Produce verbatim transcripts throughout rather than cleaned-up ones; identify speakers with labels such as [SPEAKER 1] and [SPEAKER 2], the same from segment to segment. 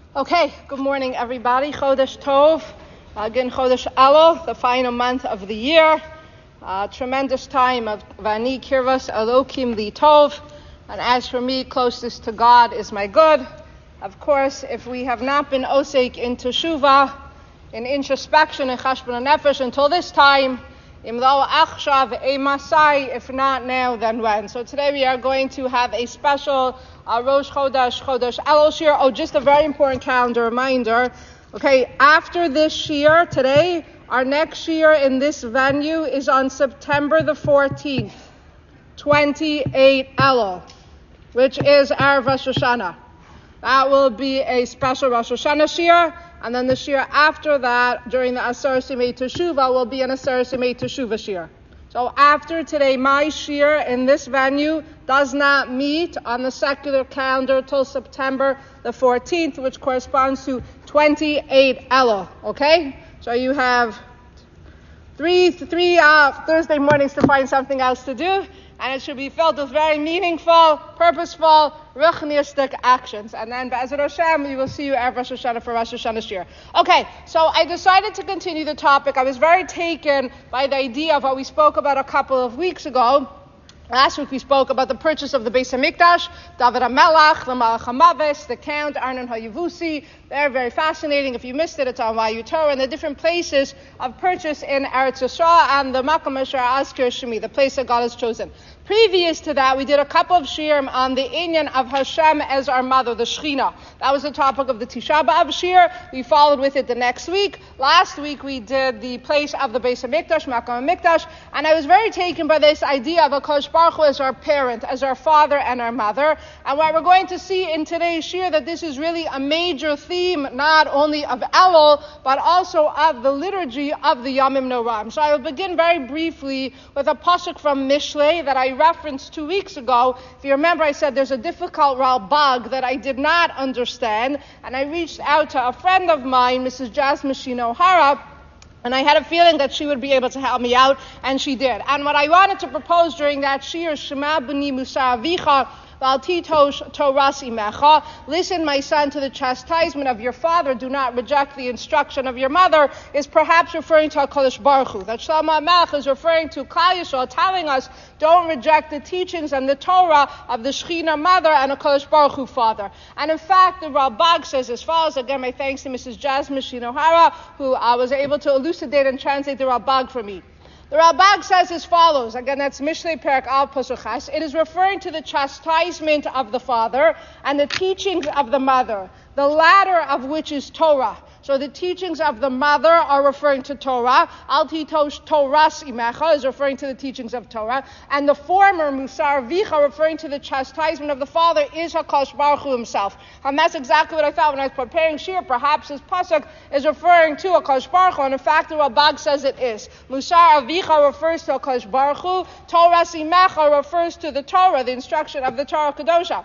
[SPEAKER 1] Okay, good morning everybody. Chodesh Tov, again Chodesh Elul, the final month of the year. Uh, tremendous time of Vani Kirvas Elokim Li Tov. And as for me, closest to God is my good. Of course, if we have not been osek in Teshuvah, in introspection and Chashbon Nefesh until this time, Imlo Achshav Emasai, if not now, then when? So today we are going to have a special uh, Rosh Chodesh, Chodesh Elul Shir. Oh, just a very important calendar reminder. Okay, after this Shir today, our next Shir in this venue is on September the fourteenth, twenty-eight Elul, which is our Rosh Hashanah. That will be a special Rosh Hashanah Shir. And then the Shir after that, during the Asar Simei Teshuvah, will be an Asar Simei Teshuvah Shir. So after today, my Shir in this venue does not meet on the secular calendar till September the fourteenth, which corresponds to twenty-eight Elul. Okay? So you have three three uh, Thursday mornings to find something else to do. And it should be filled with very meaningful, purposeful, ruchniistic actions. And then, Be'ezrat Hashem, we will see you at Rosh Hashanah for Rosh Hashanah Shir. Okay, so I decided to continue the topic. I was very taken by the idea of what we spoke about a couple of weeks ago. Last week we spoke about the purchase of the Beis HaMikdash, David HaMelech, the Malach HaMaves, the Count, Arnon HaYavusi. They're very fascinating. If you missed it, it's on Y U Torah, and the different places of purchase in Eretz Yisrael and the Makom Asher Azkir Shemi, the place that God has chosen. Previous to that, we did a couple of shirim on the inyan of Hashem as our mother, the Shechina. That was the topic of the Tisha B'Av shir. We followed with it the next week. Last week we did the place of the Beis HaMikdash, Makom HaMikdash, and I was very taken by this idea of HaKadosh Baruch Hu as our parent, as our father and our mother. And what we're going to see in today's shir, that this is really a major theme, not only of Elul, but also of the liturgy of the Yamim Noram. So I will begin very briefly with a pasuk from Mishlei that I referenced two weeks ago. If you remember, I said there's a difficult Ralbag that I did not understand, and I reached out to a friend of mine, Missus Jasmine Shinohara, and I had a feeling that she would be able to help me out, and she did. And what I wanted to propose during that shir, Shema B'ni Musar Avicha, listen, my son, to the chastisement of your father. Do not reject the instruction of your mother, is perhaps referring to HaKadosh Baruch Hu. That Shlomo HaMelech is referring to Klal Yisrael, telling us, don't reject the teachings and the Torah of the Shechina mother and HaKadosh Baruch Hu father. And in fact, the Ralbag says as follows. Again, my thanks to Missus Jasmine Shinohara, who uh, was able to elucidate and translate the Ralbag for me. The Ralbag says as follows, again that's Mishlei Perak Al Pasuk Ches. It is referring to the chastisement of the father and the teachings of the mother, the latter of which is Torah. So the teachings of the mother are referring to Torah. Al titosh Toras imecha is referring to the teachings of Torah. And the former, Musar Vicha, referring to the chastisement of the father, is HaKadosh Baruch Hu himself. And that's exactly what I thought when I was preparing Shir. Perhaps his pasuk is referring to HaKadosh Baruch Hu. And in fact, the Ralbag says it is. Musar Vicha refers to HaKadosh Baruch Hu. Toras imecha refers to the Torah, the instruction of the Torah Kedosha.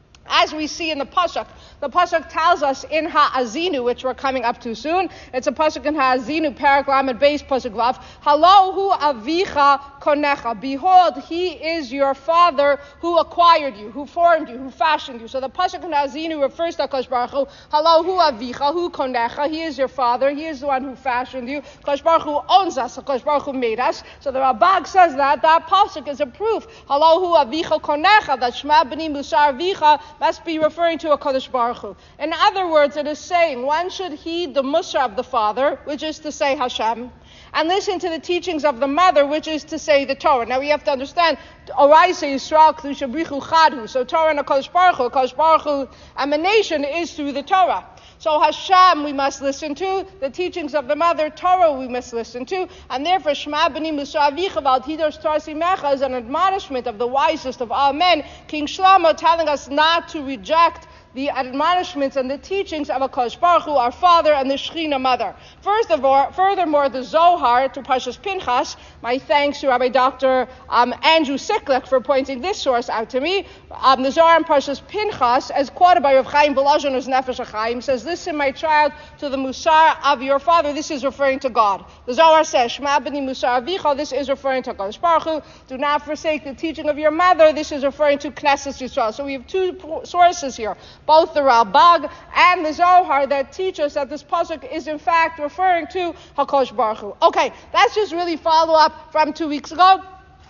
[SPEAKER 1] As we see in the pasuk, the pasuk tells us in Ha'azinu, which we're coming up to soon. It's a pasuk in Ha'azinu, Parak Lamed Beis pasuk Vav. Halo hu avicha konecha. Behold, he is your father who acquired you, who formed you, who fashioned you. So the pasuk in Ha'azinu refers to HaKadosh Baruch Hu. Halo hu avicha, hu konecha. He is your father. He is the one who fashioned you. HaKadosh Baruch Hu owns us. HaKadosh Baruch Hu made us. So the Ralbag says that that pasuk is a proof. Halo hu avicha konecha. That Shema B'ni Musar Avicha must be referring to HaKadosh Baruch Hu. In other words, it is saying one should heed the Musar of the father, which is to say Hashem, and listen to the teachings of the mother, which is to say the Torah. Now we have to understand, Oraisa Yisrael Kedusha Brichu Chadhu. So Torah and HaKadosh Baruch Hu, HaKadosh Baruch Hu emanation is through the Torah. So Hashem we must listen to, the teachings of the mother, Torah we must listen to, and therefore Shema B'ni Musar Avicha V'al Tidosh Torah Simecha is an admonishment of the wisest of all men, King Shlomo, telling us not to reject the admonishments and the teachings of HaKadosh Baruch Hu, our father, and the Shechina mother. Furthermore, furthermore, the Zohar to Parshas Pinchas, my thanks to Rabbi Doctor Um, Andrew Siklik for pointing this source out to me. Um, the Zohar in Parshas Pinchas, as quoted by Rav Chaim Volozhin's Nefesh HaChaim, says, listen, my child, to the Musar of your father. This is referring to God. The Zohar says, Shema B'ni Musar Avicha, this is referring to HaKadosh Baruch Hu. Do not forsake the teaching of your mother. This is referring to Knesset Yisrael. So we have two sources here. both the Ralbag and the Zohar that teach us that this pasuk is in fact referring to HaKadosh Baruch Hu. Okay, that's just really follow up from two weeks ago.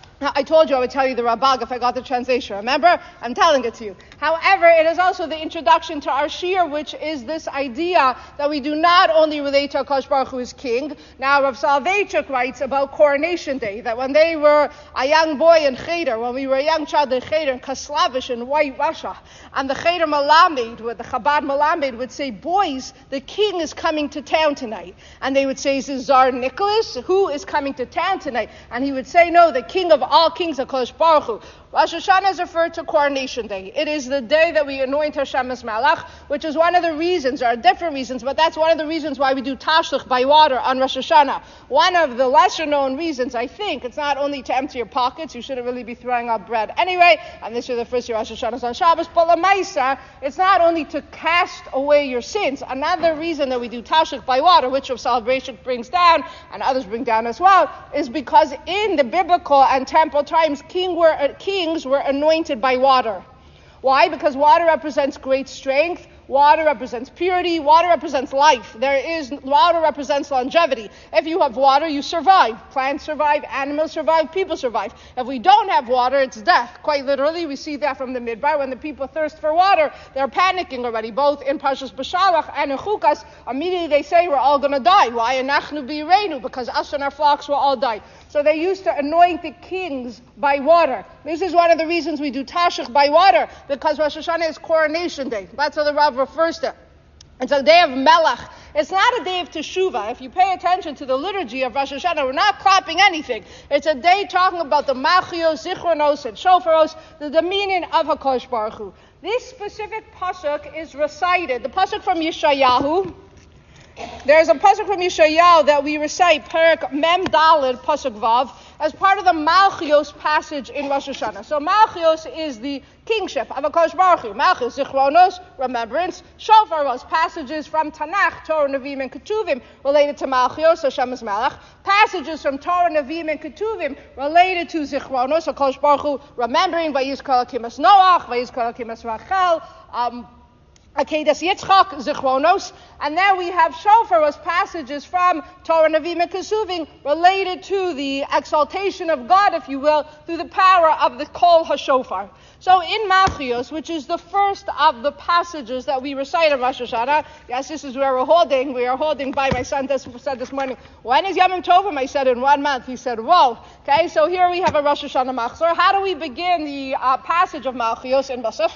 [SPEAKER 1] I told you I would tell you the Ralbag if I got the translation. Remember? I'm telling it to you. However, it is also the introduction to our Shir, which is this idea that we do not only relate to HaKadosh Baruch Hu as king. Now, Rav Soloveitchik writes about Coronation Day, that when they were a young boy in Cheder, when we were a young child in Cheder, in Kaslavish, in White Russia, and the Cheder Malamed, the Chabad Malamed would say, boys, the king is coming to town tonight. And they would say, is this Tsar Nicholas? Who is coming to town tonight? And he would say, no, the king of all kings, HaKadosh Baruch Hu. Rosh Hashanah is referred to Coronation Day. It is the day that we anoint Hashem as Malach, which is one of the reasons, there are different reasons, but that's one of the reasons why we do Tashlich by water on Rosh Hashanah. One of the lesser known reasons, I think, it's not only to empty your pockets, you shouldn't really be throwing out bread anyway, and this year the first year Rosh Hashanah is on Shabbos, but Lamaisa, it's not only to cast away your sins. Another reason that we do Tashlich by water, which of celebration brings down, and others bring down as well, is because in the biblical and temple times, king were, uh, kings were anointed by water. Why? Because water represents great strength, water represents purity, water represents life. There is, water represents longevity. If you have water, you survive. Plants survive, animals survive, people survive. If we don't have water, it's death. Quite literally, we see that from the Midbar. When the people thirst for water, they're panicking already, both in Parshas B'Shalach and in Chukas. Immediately they say, we're all going to die. Why? Anachnu b'yireinu, because us and our flocks will all die. So they used to anoint the kings by water. This is one of the reasons we do Tashlich by water, because Rosh Hashanah is Coronation Day. That's how the Rav refers to it. It's a day of Melech. It's not a day of Teshuvah. If you pay attention to the liturgy of Rosh Hashanah, we're not clapping anything. It's a day talking about the Machios, Zichronos, and Shofaros, the dominion of HaKadosh Baruch Hu. This specific pasuk is recited, the pasuk from Yeshayahu. There's a pasuk from Yeshayahu that we recite, Perek Mem Daled Pasuk Vav, as part of the Malchios passage in Rosh Hashanah. So Malchios is the kingship of HaKadosh Baruch Hu. Malchios, Zichronos, remembrance. Shofaros, passages from Tanakh, Torah, Nevi'im, and Ketuvim related to Malchios, Hashem is Malach. Passages from Torah, Nevi'im, and Ketuvim related to Zichronos, HaKadosh Baruch Hu, remembering Vayizkar Akimas Noach, Vayizkar Akimas Rachel, um, Akedas Yitzchak, Zichronos, and then we have Shofaros, passages from Torah, Nevi'im, and Kesuvim related to the exaltation of God, if you will, through the power of the Kol HaShofar. So in Malchios, which is the first of the passages that we recite in Rosh Hashanah, yes, this is where we're holding, we are holding by, my son this, said this morning, when is Yom Tovim? I said, in one month. He said, whoa. Okay, so here we have a Rosh Hashanah Machzor. How do we begin the uh, passage of Malchios in Basif?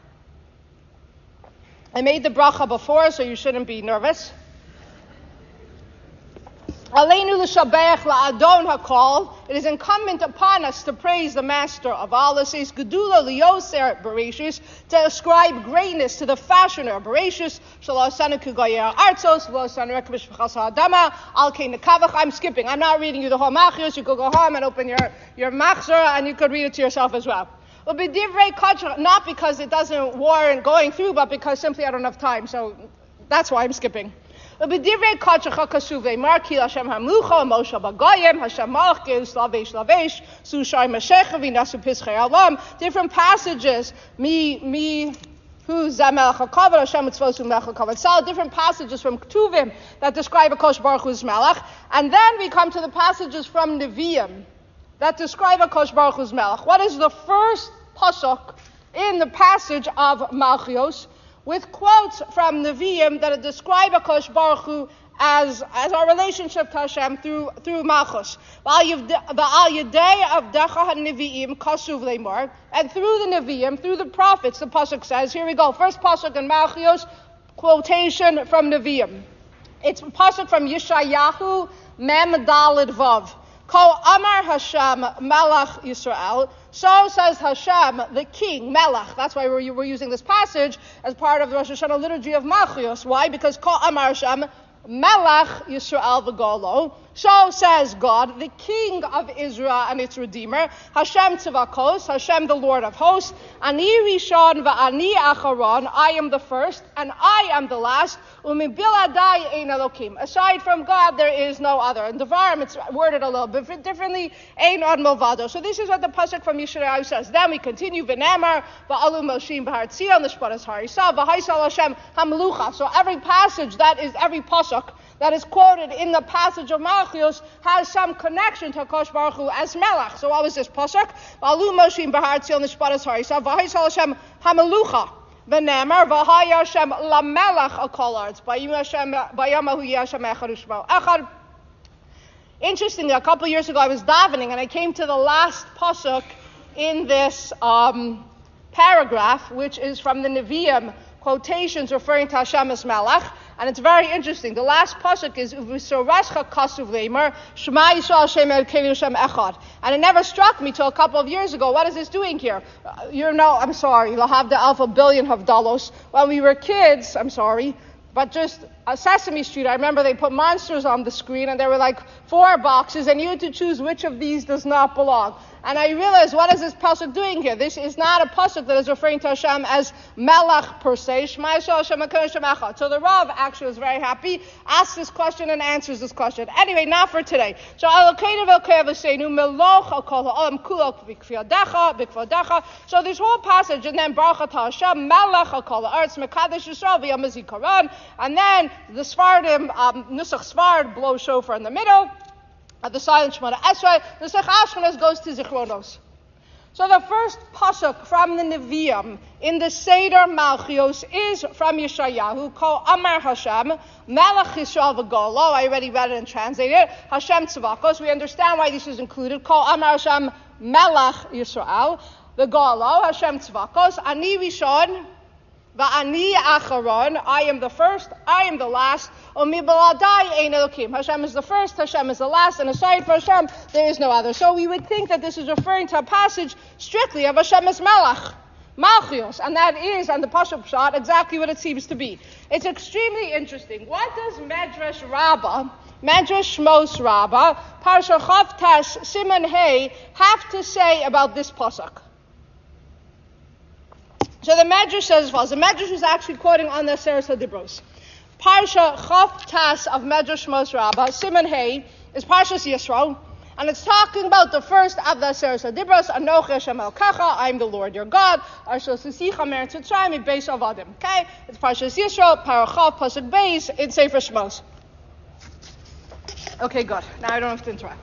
[SPEAKER 1] I made the bracha before, so you shouldn't be nervous. Aleinu l'shabeach la'adon hakol. It is incumbent upon us to praise the Master of all. It says, Gedula liyoser bereshis, to ascribe greatness to the fashioner of bereshis. Shelo asanu kugoyer artzos, lo asanu rekbish v'chas ha'adama, al kei nekavach. I'm skipping. I'm not reading you the whole Malchios. You could go home and open your, your Machzor, and you could read it to yourself as well. Not because it doesn't warrant going through, but because simply I don't have time. So that's why I'm skipping. Different passages, me, me, who's different passages from Ketuvim that describe HaKadosh Baruch Hu's Malach, and then we come to the passages from Nevi'im that describe HaKadosh Baruch Hu's Melech. What is the first pasuk in the passage of Malchios, with quotes from Nevi'im that describe HaKadosh Baruch Hu as, as our relationship to Hashem through through Malchus. And through the Nevi'im, through the prophets, the pasuk says, here we go, first pasuk in Malchios, quotation from Nevi'im. It's a pasuk from Yeshayahu, Mem Daled Vav. Ko Amar Hashem Melach Yisrael. So says Hashem, the king, Melach. That's why we're, we're using this passage as part of the Rosh Hashanah liturgy of Malchios. Why? Because Ko Amar Hashem Melach Yisrael V'Golo. So says God, the King of Israel and its Redeemer, Hashem Tzavakos, Hashem the Lord of hosts, Ani Rishon va'ani Acharon, I am the first and I am the last, Umi biladai ein Elokim. Aside from God, there is no other. In Devarim, it's worded a little bit differently, ein od milvado. So this is what the pasuk from Yeshayahu says. Then we continue, v'nemar va'alu melshim b'har tzion, l'shparas harisa, v'haisal Hashem hamelucha. So every passage, that is every pasuk, that is quoted in the passage of Malchios has some connection to Kosh Baruch Hu as Melech. So what was this pasuk? V'alu Moshe b'har tzion l'shparas harisa, v'haisal Hashem hamelucha. V'nemar v'hay Hashem lamelech akol arts. Bayamahu Hashem echad u'shmo echad. Interestingly, a couple of years ago I was davening and I came to the last pasuk in this um, paragraph, which is from the Nevi'im, quotations referring to Hashem as Melech, and it's very interesting. The last pasuk is Uvisorascha Kasuv Leimer Shema Yisrael Shem Elokeinu Shem Echad, and it never struck me till a couple of years ago. What is this doing here? Uh, you know, I'm sorry, you'll have the alpha billion of dollars. When we were kids, I'm sorry, but just uh, Sesame Street, I remember they put monsters on the screen, and there were like four boxes, and you had to choose which of these does not belong. And I realized, what is this pasuk doing here? This is not a pasuk that is referring to Hashem as Melech per se. Shema Yisrael Hashem Elokeinu Shem Echad. So the Rav actually was very happy, asks this question and answers this question. Anyway, not for today. So Elokeinu v'Elokeinu v'Seinu Meloch Hakol Ha'olam Kulo B'Kvodecha B'Kvodecha. So this whole passage, and then Baruch Atah Hashem Melech Hakol Ha'aretz Mekadesh Yisrael V'Yom HaZikaron, and then the Sfardim, um, Nusach Sfard blow shofar in the middle. At the silent Shemona Esrei, the Sech Ashkenaz goes to Zichronos. So the first pasuk from the Nevi'im in the Seder Malchios is from Yeshayahu, called Amar Hashem, Melech Yisrael v'Golo. I already read it and translated it. Hashem Tzavakos. We understand why this is included. Called Amar Hashem, Melech Yisrael v'Golo. Hashem Tzavakos. Ani Rishon. Va'ani acharon, I am the first, I am the last. Umi b'ladai ein Elokim. Hashem is the first, Hashem is the last, and aside from Hashem, there is no other. So we would think that this is referring to a passage strictly of Hashem as Melech, Malchios, and that is, on the Pashup shot, exactly what it seems to be. It's extremely interesting. What does Medrash Rabbah, Medrash Shmos Rabbah, Parsha Chav Tes Siman Hey, have to say about this pasuk? So the Medrash says as follows. The Medrash is actually quoting on the Seres HaDibros. Parsha Chav Tas of Medrash Shmos Rabbah, Siman Hey, is Parshas Yisro, and it's talking about the first of the Seres HaDibros, Anochi Hashem Elokecha, I am the Lord your God, Arshos Yisicha Meretz Mitzrayim, Beis Avadim. Okay? It's Parshas Yisro, Parachav, Pasuk Beis, in Sefer Shmos. Okay, good. Now I don't have to interrupt.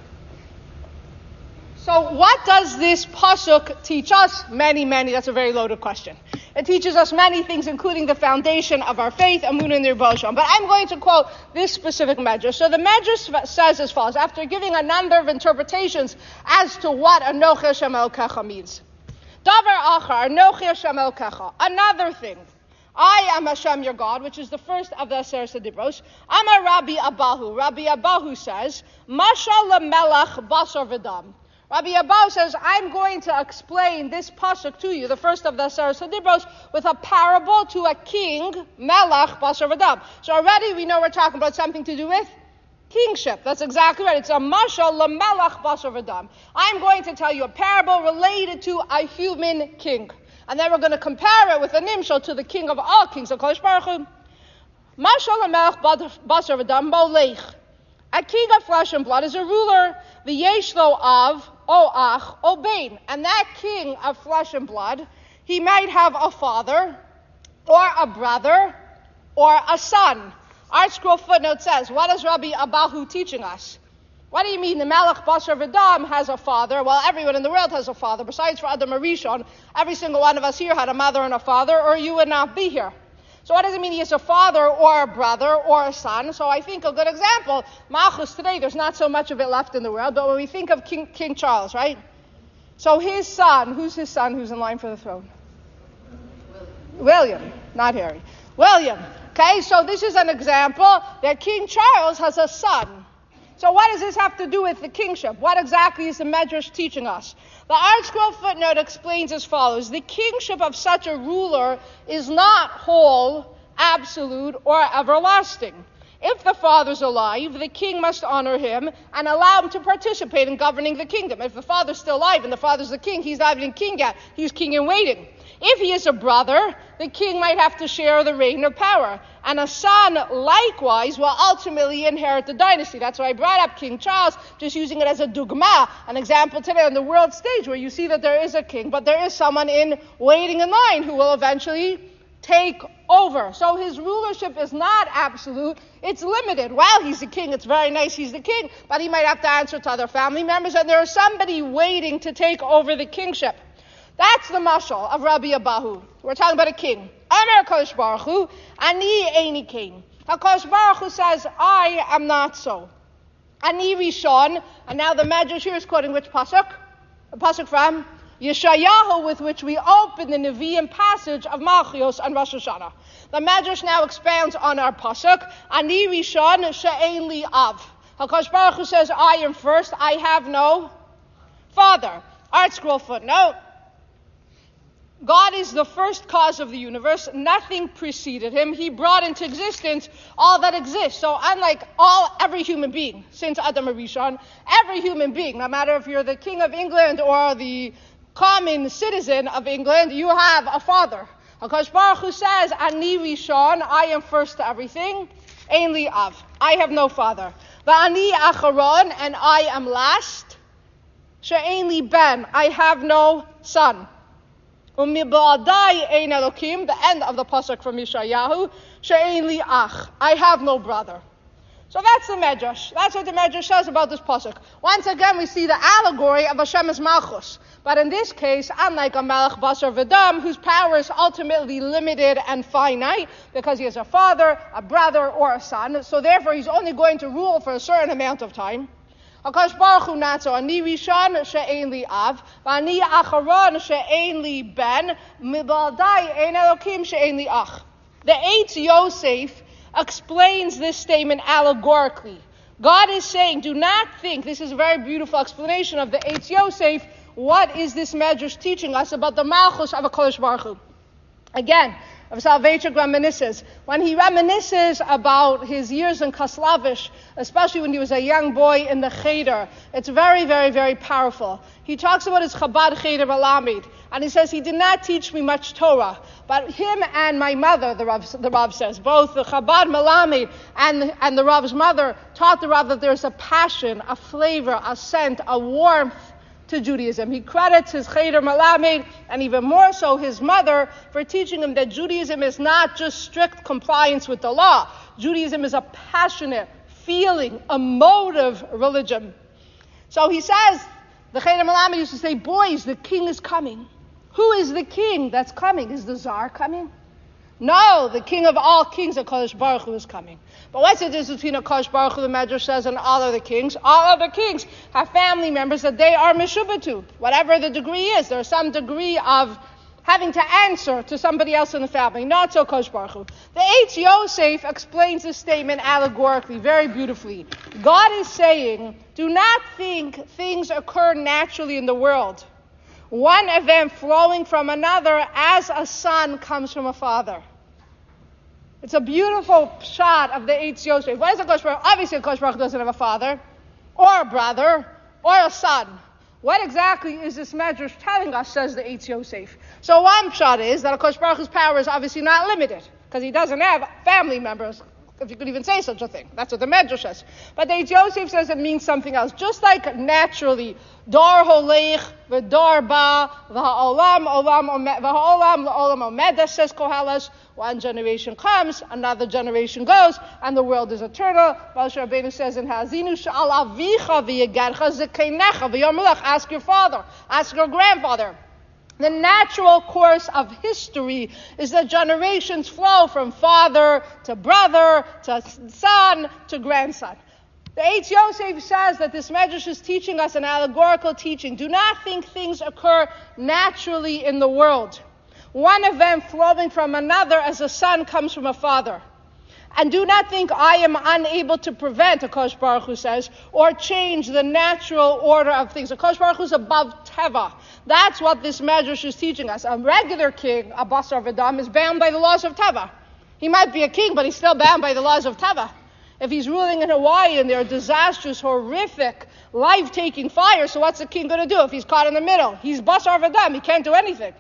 [SPEAKER 1] So what does this pasuk teach us? Many, many. That's a very loaded question. It teaches us many things, including the foundation of our faith, Amunah and Nirbosham. But I'm going to quote this specific medrash. So the medrash says as follows, after giving a number of interpretations as to what Anochi Hashem Elokecha means. Davar achar, Anochi Hashem Elokecha. Another thing. I am Hashem your God, which is the first of the Aseres HaDibros. Amar Rabbi Abahu. Rabbi Abahu says, Mashal lemelech basar v'dam. Rabbi Abahu says, I'm going to explain this pasuk to you, the first of the Aseres HaDibros, with a parable to a king, Melech Basar V'dam. So already we know we're talking about something to do with kingship. That's exactly right. It's a mashal lemelech Basar V'dam. I'm going to tell you a parable related to a human king. And then we're going to compare it with a nimshal to the king of all kings, HaKadosh Baruch Hu. Mashal lemelech Basar V'dam Molech. A king of flesh and blood is a ruler, the yeshlo of Oach, Obain. And that king of flesh and blood, he might have a father, or a brother, or a son. Our scroll footnote says, what is Rabbi Abahu teaching us? What do you mean the Melech Basar V'dam has a father? Well, everyone in the world has a father. Besides for Adam Arishon, every single one of us here had a mother and a father, or you would not be here. So what does it mean he is a father or a brother or a son? So I think a good example, Malchus today, there's not so much of it left in the world, but when we think of King, King Charles, right? So his son, who's his son who's in line for the throne? William, William not Harry. William. Okay, so this is an example that King Charles has a son. So what does this have to do with the kingship? What exactly is the Medrash teaching us? The Art Scroll footnote explains as follows. The kingship of such a ruler is not whole, absolute, or everlasting. If the father's alive, the king must honor him and allow him to participate in governing the kingdom. If the father's still alive and the father's the king, he's not even king yet. He's king in waiting. If he is a brother, the king might have to share the reign of power. And a son, likewise, will ultimately inherit the dynasty. That's why I brought up King Charles, just using it as a dugma, an example today on the world stage where you see that there is a king, but there is someone in waiting in line who will eventually take over. So his rulership is not absolute, it's limited. While he's the king, it's very nice he's the king, but he might have to answer to other family members, and there is somebody waiting to take over the kingship. That's the mashal of Rabbi Abahu. We're talking about a king. Amar HaKadosh Baruch Hu, Ani Eini King. HaKadosh Baruch Hu says, I am not so. Ani Rishon, and now the Medrash here is quoting which pasuk? The pasuk from Yeshayahu, with which we open the Nevi'im passage of Malchios and Rosh Hashanah. The Medrash now expands on our pasuk. Ani Rishon she'ein li av. HaKadosh Baruch Hu says, I am first, I have no father. Art scroll footnote. God is the first cause of the universe. Nothing preceded him. He brought into existence all that exists. So unlike all every human being, since Adam Rishon, every human being, no matter if you're the king of England or the common citizen of England, you have a father. HaKadosh Baruch Hu says, Ani Rishon, I am first to everything. Ein li av, I have no father. Va'ani acharon, and I am last. She'ein li ben, I have no son. Umibadai ein Elokim, the end of the pasuk from Yeshayahu, she'ein li ach, I have no brother. So that's the Medrash. That's what the Medrash says about this pasuk. Once again, we see the allegory of Hashem's Malchus. But in this case, unlike a Melech Basar V'Dam, whose power is ultimately limited and finite, because he has a father, a brother, or a son, so therefore he's only going to rule for a certain amount of time. HaKadosh Baruch Hu not so. Ani Rishon she'ein li av, v'ani acharon she'ein li ben, mibaldai ein Elokim she'ein li ach. The Eitz Yosef explains this statement allegorically. God is saying, do not think, this is a very beautiful explanation of the Eitz Yosef, what is this Medrash teaching us about the Malchus of HaKadosh Baruch Hu? Again, of Soloveitchik reminisces. When he reminisces about his years in Kaslavish, especially when he was a young boy in the Cheder, it's very, very, very powerful. He talks about his Chabad Cheder Malamid, and he says, he did not teach me much Torah, but him and my mother, the Rav, the Rav says, both the Chabad Malamid and, and the Rav's mother taught the Rav that there's a passion, a flavor, a scent, a warmth to Judaism. He credits his Cheder Malamed, and even more so his mother, for teaching him that Judaism is not just strict compliance with the law. Judaism is a passionate, feeling, emotive religion. So he says, the Cheder Malamed used to say, boys, the king is coming. Who is the king that's coming? Is the Tsar coming? No, the king of all kings, HaKadosh Baruch Hu, is coming. But what's the difference between HaKadosh Baruch Hu, the Medrash says, and all other kings? All other kings have family members that they are meshubatu. Whatever the degree is, there's some degree of having to answer to somebody else in the family. Not so HaKadosh Baruch Hu. The Eitz Yosef explains this statement allegorically, very beautifully. God is saying, do not think things occur naturally in the world. One event flowing from another as a son comes from a father. It's a beautiful shot of the Eitz Yosef. What is HaKadosh Baruch Hu? Obviously, HaKadosh Baruch Hu doesn't have a father, or a brother, or a son. What exactly is this Medrash telling us, says the Eitz Yosef? So one shot is that HaKadosh Baruch Hu's power is obviously not limited, because he doesn't have family members, if you could even say such a thing. That's what the Medrash says. But the Eitz Yosef says it means something else. Just like naturally, Dar holech, v'dar ba, v'ha'olam, olam, v'ha'olam, l'olam omedah, says Koheles. One generation comes, another generation goes, and the world is eternal. Moshe Rabbeinu says in Hazinu, Sha'al avicha v'yegarcha zekeinecha v'yomlech. Ask your father, ask your grandfather. The natural course of history is that generations flow from father to brother to son to grandson. The Eitz Yosef says that this Medrash is teaching us an allegorical teaching. Do not think things occur naturally in the world. One event flowing from another as a son comes from a father. And do not think I am unable to prevent, HaKadosh Baruch Hu says, or change the natural order of things. HaKadosh Baruch Hu is above Teva. That's what this Medrash is teaching us. A regular king, a Basar V'Dam, is bound by the laws of Teva. He might be a king, but he's still bound by the laws of Teva. If he's ruling in Hawaii and there are disastrous, horrific, life-taking fires, so what's the king going to do if he's caught in the middle? He's basar v'dam. He can't do anything.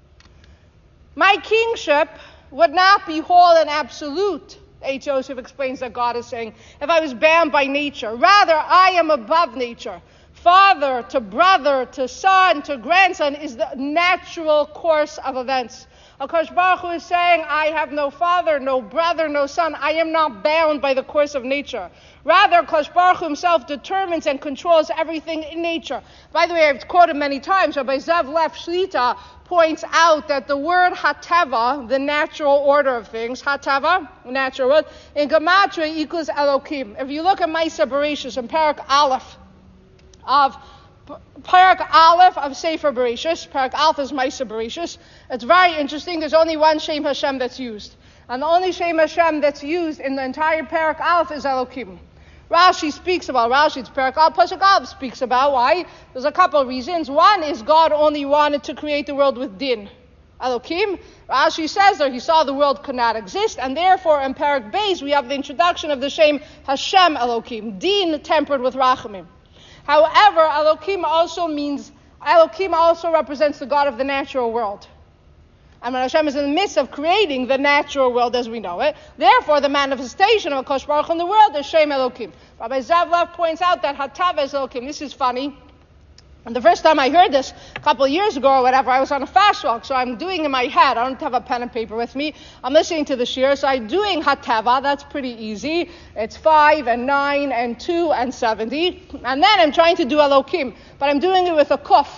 [SPEAKER 1] My kingship would not be whole and absolute, Eitz Yosef explains that God is saying, if I was bound by nature. Rather, I am above nature. Father to brother to son to grandson is the natural course of events. HaKadosh Baruch Hu is saying, I have no father, no brother, no son. I am not bound by the course of nature. Rather, HaKadosh Baruch Hu himself determines and controls everything in nature. By the way, I've quoted many times, Rabbi Zev Lev Shlita points out that the word hateva, the natural order of things, hateva, natural word, in Gematria equals Elokim. If you look at Maaseh Bereshis in Parak Aleph, of Parak Aleph of Sefer Bereshis. Parak Aleph is Maaseh Bereshis. It's very interesting. There's only one Shem Hashem that's used. And the only Shem Hashem that's used in the entire Parak Aleph is Elokim. Rashi speaks about, Rashi, it's Parak Aleph, Pasuk Aleph speaks about. Why? There's a couple of reasons. One is God only wanted to create the world with din. Elokim. Rashi says there he saw the world could not exist, and therefore in Parak Beis we have the introduction of the Shem Hashem Elokim. Din tempered with Rachamim. However, Elokim also means, Elokim also represents the God of the natural world. And when Hashem is in the midst of creating the natural world as we know it, therefore the manifestation of HaKadosh Baruch Hu in the world is Shem Elokim. Rabbi Zev Lev points out that Hatava is Elokim. This is funny. And the first time I heard this, a couple of years ago or whatever, I was on a fast walk, so I'm doing in my head. I don't have a pen and paper with me. I'm listening to the shir, so I'm doing Hatava. That's pretty easy. It's five and nine and two and seventy. And then I'm trying to do Elokim, but I'm doing it with a kuf.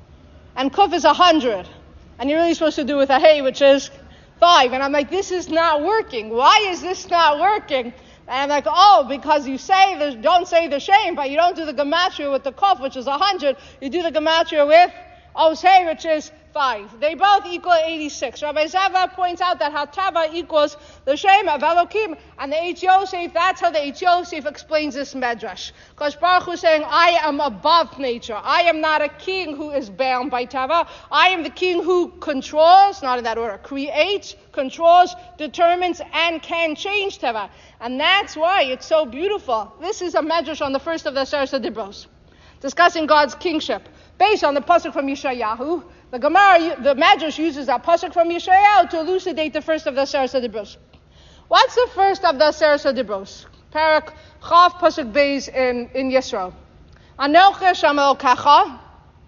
[SPEAKER 1] And kuf is a hundred. And you're really supposed to do it with a hey, which is five. And I'm like, this is not working. Why is this not working? And I'm like, oh, because you say the, don't say the shame, but you don't do the gematria with the kuf, which is a hundred. You do the gematria with osei, which is five. They both equal eighty-six. Rabbi Zev points out that hatava equals the shame of Elokim, and the Eitz Yosef, that's how the Eitz Yosef explains this medrash. Because Baruch Hu is saying, I am above nature. I am not a king who is bound by tava. I am the king who controls, not in that order, creates, controls, determines, and can change tava. And that's why it's so beautiful. This is a medrash on the first of the Aseret Dibros, discussing God's kingship, based on the pasuk from Yeshayahu. The Gemara, the Medrash uses that pasuk from Yeshayahu to elucidate the first of the Aseret Dibros. What's the first of the Aseret Dibros? Parak Chav pasuk Beis in in Yisro. Anochi Hashem Elokecha,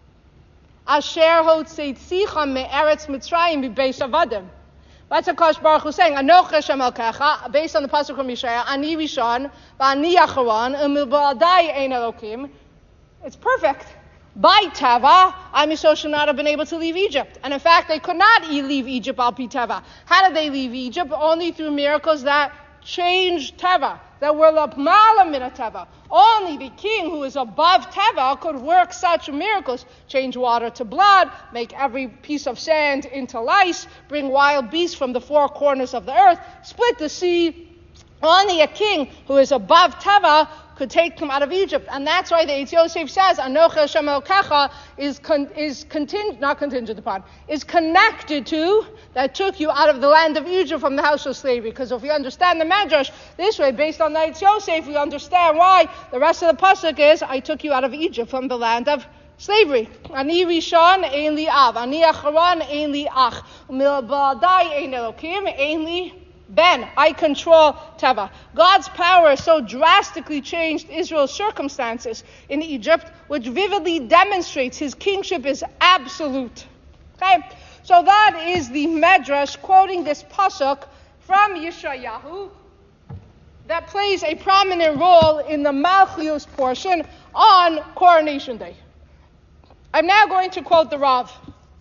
[SPEAKER 1] Asher hotzeitzicha me'eretz Mitzrayim b'beis avadim. That's what HaKadosh Baruch Hu saying. Anochi Hashem Elokecha, based on the pasuk from Yeshaya. Ani Rishon, v'ani Acharon, u'milbadai ein Elokim. It's perfect. By Tava, Am Yisrael should not have been able to leave Egypt. And in fact, they could not leave Egypt al pi Tava. How did they leave Egypt? Only through miracles that changed Tava, that were l'pmala min Tava. Only the king who is above Tava could work such miracles. Change water to blood, make every piece of sand into lice, bring wild beasts from the four corners of the earth, split the sea. Only a king who is above Tava could take them out of Egypt. And that's why the Eitz Yosef says, Anochi Hashem Elokecha is, con- is contingent, not contingent upon, is connected to, that took you out of the land of Egypt from the house of slavery. Because if we understand the Medrash this way, based on the Eitz Yosef, we understand why the rest of the pasuk is, I took you out of Egypt from the land of slavery. Ani Rishon ein li av, Ani Acharon ein li ach, Milbadai ein Elokim ein li Ben, I control Teva. God's power so drastically changed Israel's circumstances in Egypt, which vividly demonstrates his kingship is absolute. Okay? So that is the Medrash quoting this pasuk from Yeshayahu that plays a prominent role in the Malchus portion on Coronation Day. I'm now going to quote the Rav.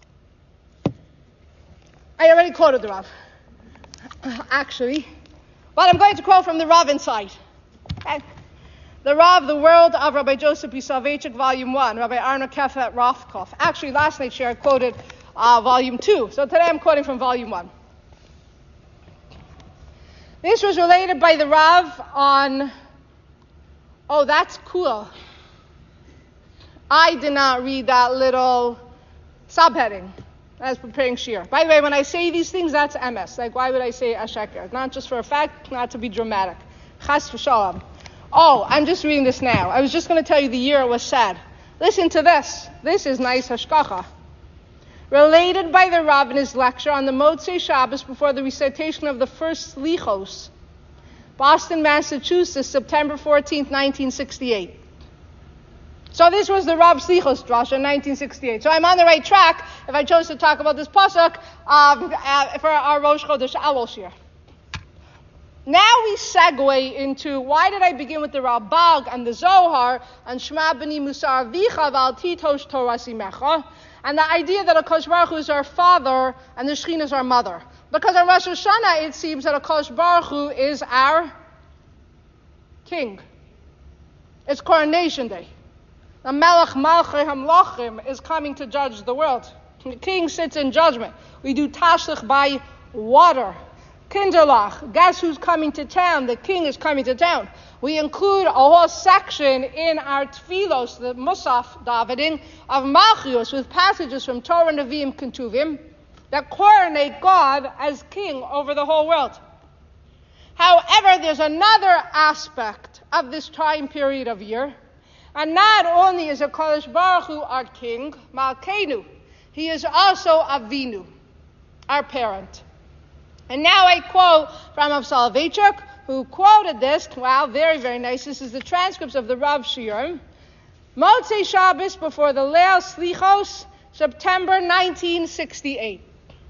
[SPEAKER 1] I already quoted the Rav. Actually, but I'm going to quote from the Rav inside. Okay. The Rav, The World of Rabbi Joseph B. Soloveitchik, Volume one, Rabbi Arno Kefet Rothkopf. Actually, last night I quoted uh, Volume two, so today I'm quoting from Volume one. This was related by the Rav on, oh, that's cool. I did not read that little subheading. I was preparing shir. By the way, when I say these things, that's M S. Like, why would I say a sheker? Not just for a fact, not to be dramatic. Chas v'shalom. Oh, I'm just reading this now. I was just going to tell you the year it was said. Listen to this. This is nice hashkacha. Related by the Rav in his lecture on the Motzei Shabbos before the recitation of the first Slichos, Boston, Massachusetts, September fourteenth, nineteen sixty-eight. So this was the Rav Slichos drasha in nineteen sixty-eight. So I'm on the right track if I chose to talk about this pasuk um, uh, for our Rosh Chodesh Elul Shir. Now we segue into why did I begin with the Ralbag and the Zohar and Shema B'ni Musar Vicha Val Titosh Torah Simecha, and the idea that HaKadosh Baruch Hu is our father and the Shekhinah is our mother. Because on Rosh Hashanah it seems that HaKadosh Baruch Hu is our king. It's coronation day. The Melech Malchei Hamlachim is coming to judge the world. The king sits in judgment. We do tashlich by water. Kinderlach, guess who's coming to town? The king is coming to town. We include a whole section in our tefillos, the Musaf davening, of Malchios with passages from Torah, Nevi'im, Ketuvim that coronate God as king over the whole world. However, there's another aspect of this time period of year, and not only is HaKadosh Baruch Hu our king, Malkeinu, he is also Avinu, our parent. And now I quote from Rav Soloveitchik, who quoted this. Wow, very, very nice. This is the transcripts of the Rav Shiurim. Motzei Shabbos before the Leil Slichos, September nineteen sixty-eight.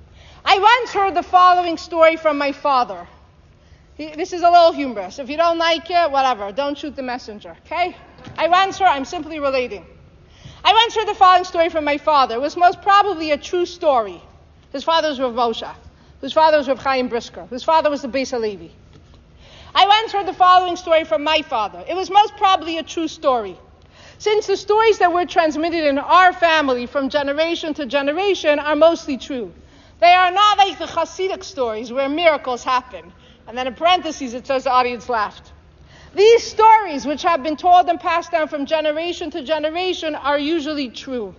[SPEAKER 1] I once heard the following story from my father. He, this is a little humorous. If you don't like it, whatever. Don't shoot the messenger, okay? I once heard, I'm simply relating. I once heard the following story from my father. It was most probably a true story. His father was Rav Moshe. His father was Rav Chaim Brisker. His father was the Beis Halevi. I once heard the following story from my father. It was most probably a true story. Since the stories that were transmitted in our family from generation to generation are mostly true. They are not like the Hasidic stories where miracles happen. And then in parentheses it says the audience laughed. These stories, which have been told and passed down from generation to generation, are usually true.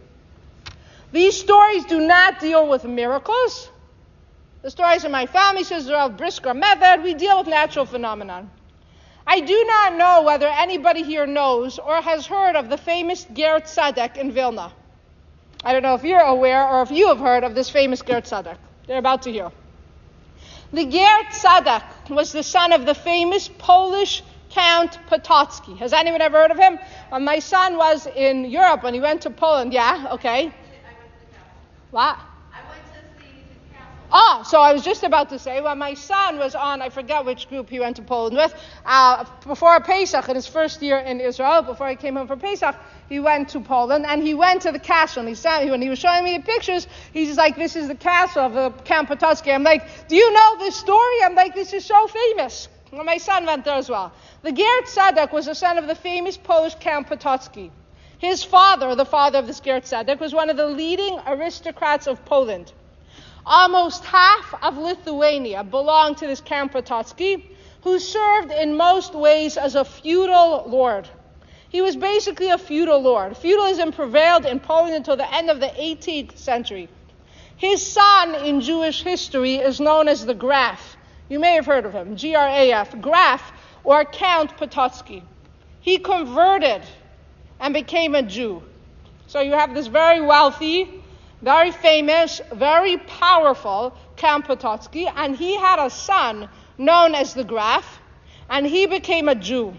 [SPEAKER 1] These stories do not deal with miracles. The stories in my family, says the Rav Brisker method, we deal with natural phenomenon. I do not know whether anybody here knows or has heard of the famous Ger Tzedek in Vilna. I don't know if you're aware or if you have heard of this famous Ger Tzedek. They're about to hear. The Ger Tzedek was the son of the famous Polish Count Potocki. Has anyone ever heard of him? When my son was in Europe, when he went to Poland, yeah, okay.
[SPEAKER 2] I went to the castle.
[SPEAKER 1] What?
[SPEAKER 2] I went to see the castle.
[SPEAKER 1] Oh, so I was just about to say, when my son was on, I forget which group he went to Poland with, uh, before Pesach, in his first year in Israel, before he came home for Pesach, he went to Poland, and he went to the castle, and he said, when he was showing me the pictures, he's just like, this is the castle of the Count Potocki. I'm like, do you know this story? I'm like, this is so famous. Well, my son went there as well. The Ger Tzedek was the son of the famous Polish Count Potocki. His father, the father of this Ger Tzedek, was one of the leading aristocrats of Poland. Almost half of Lithuania belonged to this Count Potocki, who served in most ways as a feudal lord. He was basically a feudal lord. Feudalism prevailed in Poland until the end of the eighteenth century. His son in Jewish history is known as the Graf. You may have heard of him, G R A F, Graf, or Count Potocki. He converted and became a Jew. So you have this very wealthy, very famous, very powerful Count Potocki, and he had a son known as the Graf, and he became a Jew.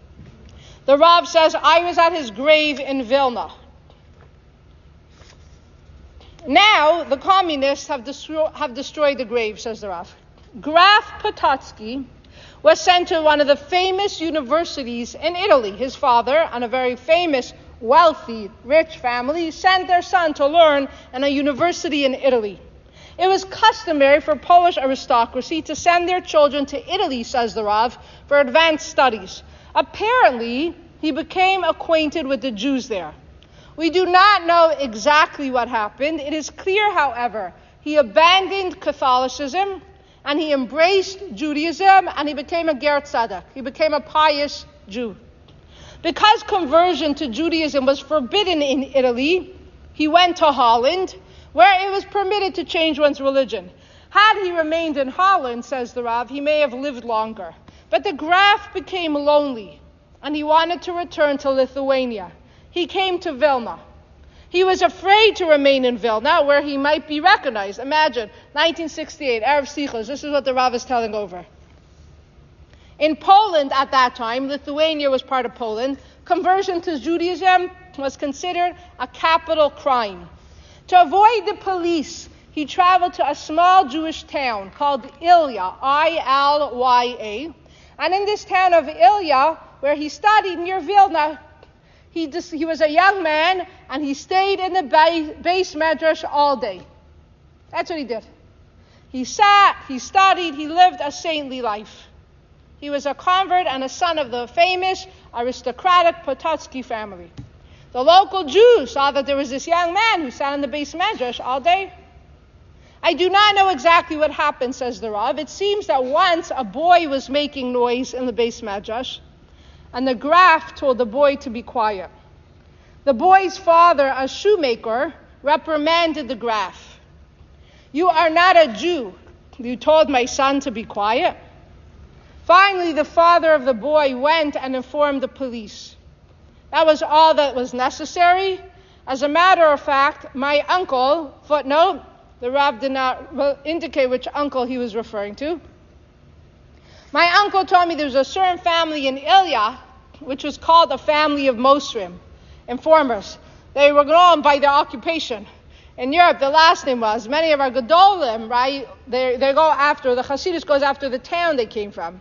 [SPEAKER 1] The Rav says, I was at his grave in Vilna. Now, the communists have, destro- have destroyed the grave, says the Rav. Graf Potocki was sent to one of the famous universities in Italy. His father, and a very famous, wealthy, rich family, sent their son to learn in a university in Italy. It was customary for Polish aristocracy to send their children to Italy, says the Rav, for advanced studies. Apparently, he became acquainted with the Jews there. We do not know exactly what happened. It is clear, however, he abandoned Catholicism and he embraced Judaism and he became a Ger Tzedek. He became a pious Jew. Because conversion to Judaism was forbidden in Italy, he went to Holland, where it was permitted to change one's religion. Had he remained in Holland, says the Rav, he may have lived longer. But the Graf became lonely, and he wanted to return to Lithuania. He came to Vilna. He was afraid to remain in Vilna, where he might be recognized. Imagine, nineteen sixty-eight, Erev Sichos, this is what the Rav is telling over. In Poland at that time, Lithuania was part of Poland, conversion to Judaism was considered a capital crime. To avoid the police, he traveled to a small Jewish town called Ilya, I L Y A. And in this town of Ilya, where he studied near Vilna, he, just, he was a young man, and he stayed in the base medrash all day. That's what he did. He sat, he studied, he lived a saintly life. He was a convert and a son of the famous aristocratic Potocki family. The local Jews saw that there was this young man who sat in the base medrash all day. I do not know exactly what happened, says the Rav. It seems that once a boy was making noise in the base medrash, and the Graf told the boy to be quiet. The boy's father, a shoemaker, reprimanded the Graf. You are not a Jew. You told my son to be quiet. Finally, the father of the boy went and informed the police. That was all that was necessary. As a matter of fact, my uncle, footnote, the Rav did not indicate which uncle he was referring to. My uncle told me there was a certain family in Ilya, which was called a family of Mosrim, informers. They were known by their occupation. In Europe, the last name was, many of our Gedolim, right, they, they go after, the Hasidus goes after the town they came from.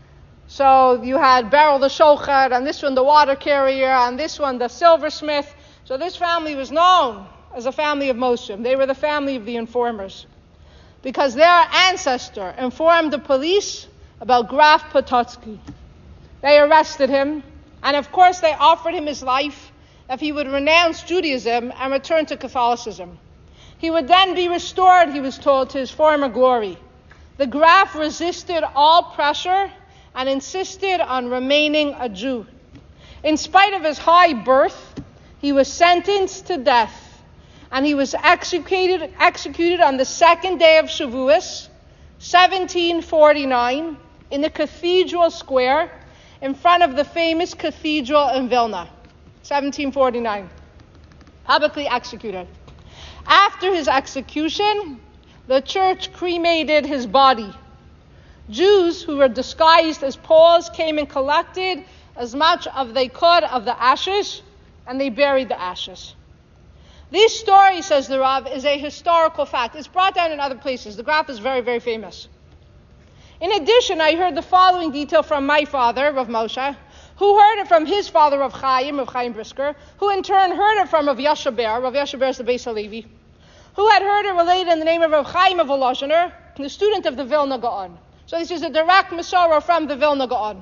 [SPEAKER 1] So you had Beryl the Shochet, and this one the water carrier, and this one the silversmith. So this family was known as a family of Mosrim. They were the family of the informers. Because their ancestor informed the police about Graf Potocki. They arrested him, and of course they offered him his life if he would renounce Judaism and return to Catholicism. He would then be restored, he was told, to his former glory. The Graf resisted all pressure and insisted on remaining a Jew. In spite of his high birth, he was sentenced to death, and he was executed, executed on the second day of Shavuos, seventeen forty-nine, in the cathedral square in front of the famous cathedral in Vilna. seventeen forty-nine. Publicly executed. After his execution, the church cremated his body. Jews who were disguised as Poles came and collected as much as they could of the ashes, and they buried the ashes. This story, says the Rav, is a historical fact. It's brought down in other places. The Graf is very, very famous. In addition, I heard the following detail from my father, Rav Moshe, who heard it from his father, Rav Chaim, Rav Chaim Brisker, who in turn heard it from Rav Yashaber. Rav Yashaber is the Beis Halevi, who had heard it related in the name of Rav Chaim of Volozhiner, the student of the Vilna Gaon. So this is a direct Masorah from the Vilna Gaon.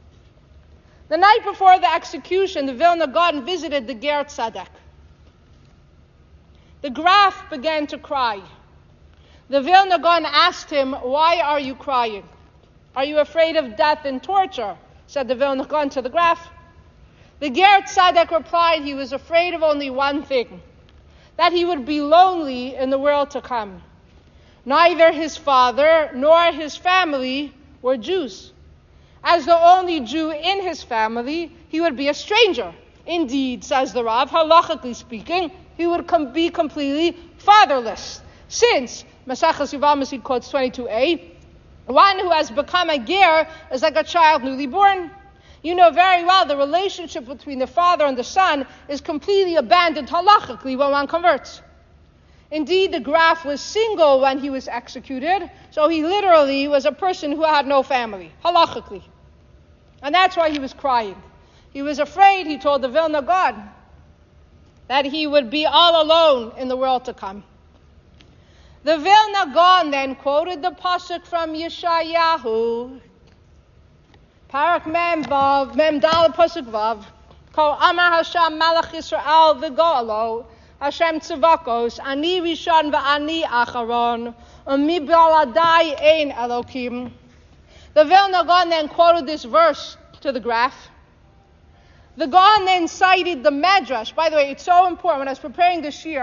[SPEAKER 1] The night before the execution, the Vilna Gaon visited the Ger Tzedek. The Graf began to cry. The Vilna Gaon asked him, "Why are you crying? Are you afraid of death and torture?" said the Vilna Gaon to the Graf. The Ger Tzedek replied he was afraid of only one thing, that he would be lonely in the world to come. Neither his father nor his family were Jews. As the only Jew in his family, he would be a stranger. Indeed, says the Rav, halachically speaking, he would com- be completely fatherless. Since, Maseches Yevamos quotes twenty-two a, one who has become a ger is like a child newly born. You know very well the relationship between the father and the son is completely abandoned halachically when one converts. Indeed, the Graf was single when he was executed, so he literally was a person who had no family, halachically. And that's why he was crying. He was afraid, he told the Vilna Gaon, that he would be all alone in the world to come. The Vilna Gaon then quoted the pasuk from Yeshayahu, Parak Mem Vav, Mem Dal Pasuk Vav, Kol Amar Hashem Melech Yisrael V'Go'alo, Hashem Tzavakos, Ani Rishon V'Ani Acharon, Umi Baladai Ein Elokim. The Vilna Gaon then quoted this verse to the Graf. The Gaon then cited the Medrash. By the way, it's so important. When I was preparing this year,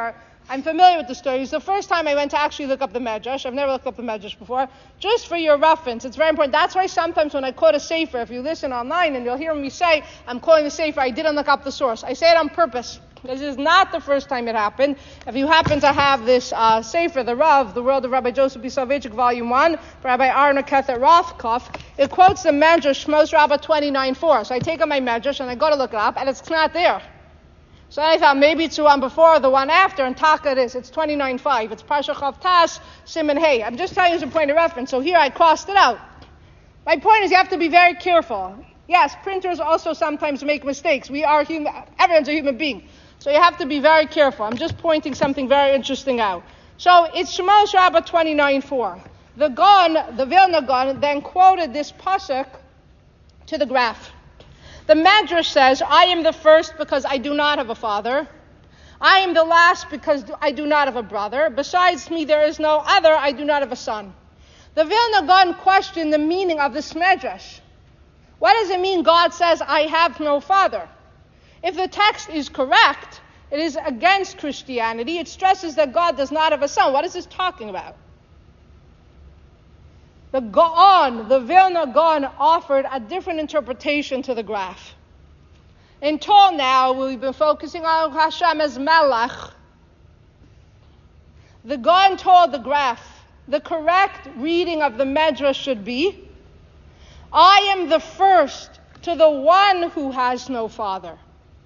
[SPEAKER 1] I'm familiar with the story. It's the first time I went to actually look up the Medrash. I've never looked up the Medrash before. Just for your reference, it's very important. That's why sometimes when I quote a sefer, if you listen online and you'll hear me say, I'm quoting the sefer, I didn't look up the source. I say it on purpose. This is not the first time it happened. If you happen to have this uh, sefer, the Rav, The World of Rabbi Joseph B. Soloveitchik, Volume one, for Rabbi Aaron Kethet Rothkopf, it quotes the Medrash Shmos Rabbah twenty-nine four. So I take out my Medrash and I go to look it up, and it's not there. So I thought maybe it's the one before or the one after, and Taka it is. It's twenty-nine five. It's Parsha Chav Tas, Siman Hey. I'm just telling you as a point of reference. So here I crossed it out. My point is you have to be very careful. Yes, printers also sometimes make mistakes. We are human. Everyone's a human being. So you have to be very careful. I'm just pointing something very interesting out. So it's Shmos Rabbah twenty-nine four. The Gaon, the Vilna Gaon, then quoted this pasuk to the graph. The Medrash says, I am the first because I do not have a father. I am the last because I do not have a brother. Besides me there is no other. I do not have a son. The Vilna Gaon questioned the meaning of this Medrash. What does it mean God says, I have no father? If the text is correct, it is against Christianity. It stresses that God does not have a son. What is this talking about? The Gaon, the Vilna Gaon, offered a different interpretation to the graph. Until now, we've been focusing on Hashem as Melech. The Gaon told the graph, the correct reading of the Medrash should be, I am the first to the one who has no father.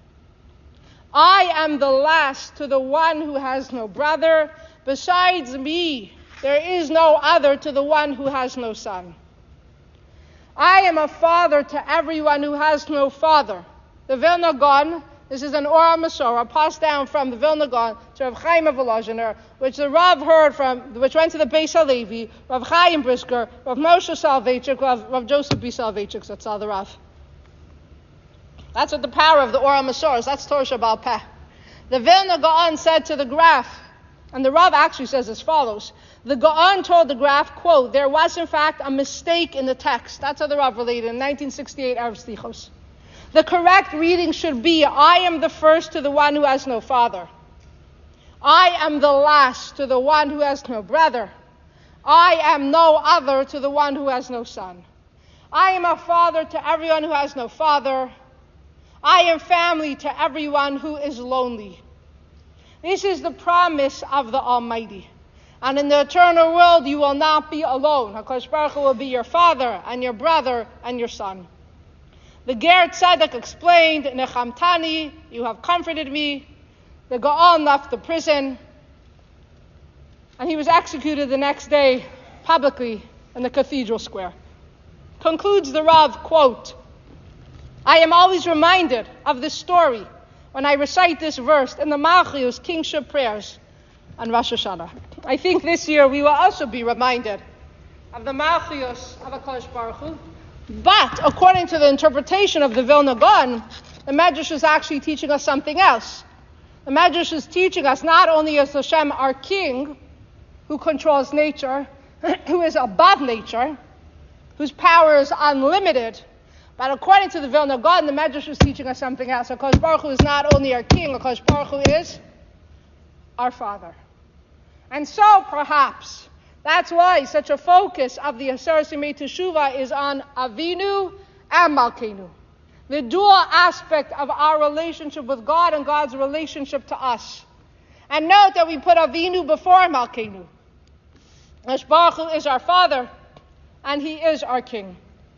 [SPEAKER 1] I am the last to the one who has no brother. Besides me, there is no other to the one who has no son. I am a father to everyone who has no father. The Vilna Gaon, this is an Ora Masorah passed down from the Vilna Gaon to Rav Chaim of Volozhiner, which the Rav heard from, which went to the Beis HaLevi, Rav Chaim Brisker, Rav Moshe Soloveitchik, Rav, Rav Joseph B. Soloveitchik, that's all the Rav. That's what the power of the Ora Masorah is. That's Torah Shabbal Peh. The Vilna Gaon said to the graph, and the Rav actually says as follows. The Gaon told the graph, quote, there was in fact a mistake in the text. That's how the Rav related in nineteen sixty-eight Arv Slichos. The correct reading should be, I am the first to the one who has no father. I am the last to the one who has no brother. I am no other to the one who has no son. I am a father to everyone who has no father. I am family to everyone who is lonely. This is the promise of the Almighty. And in the eternal world, you will not be alone. HaKadosh Baruch Hu will be your father and your brother and your son. The Ger Tzedek explained, Nechamtani, you have comforted me. The Gaon left the prison. And he was executed the next day, publicly, in the cathedral square. Concludes the Rav, quote, I am always reminded of this story when I recite this verse in the Malchus kingship prayers on Rosh Hashanah. I think this year we will also be reminded of the Malchus of HaKadosh Baruch Hu. But according to the interpretation of the Vilna Gaon, the Medrash is actually teaching us something else. The Medrash is teaching us not only is Hashem our king, who controls nature, who is above nature, whose power is unlimited, but according to the Vilna Gaon, the Medrash is teaching us something else. HaKadosh Baruch Hu is not only our king, HaKadosh Baruch Hu is our father. And so, perhaps, that's why such a focus of the Aseret Simei Teshuvah is on Avinu and Malkeinu. The dual aspect of our relationship with God and God's relationship to us. And note that we put Avinu before Malkeinu. HaKadosh Baruch Hu is our father, and he is our king.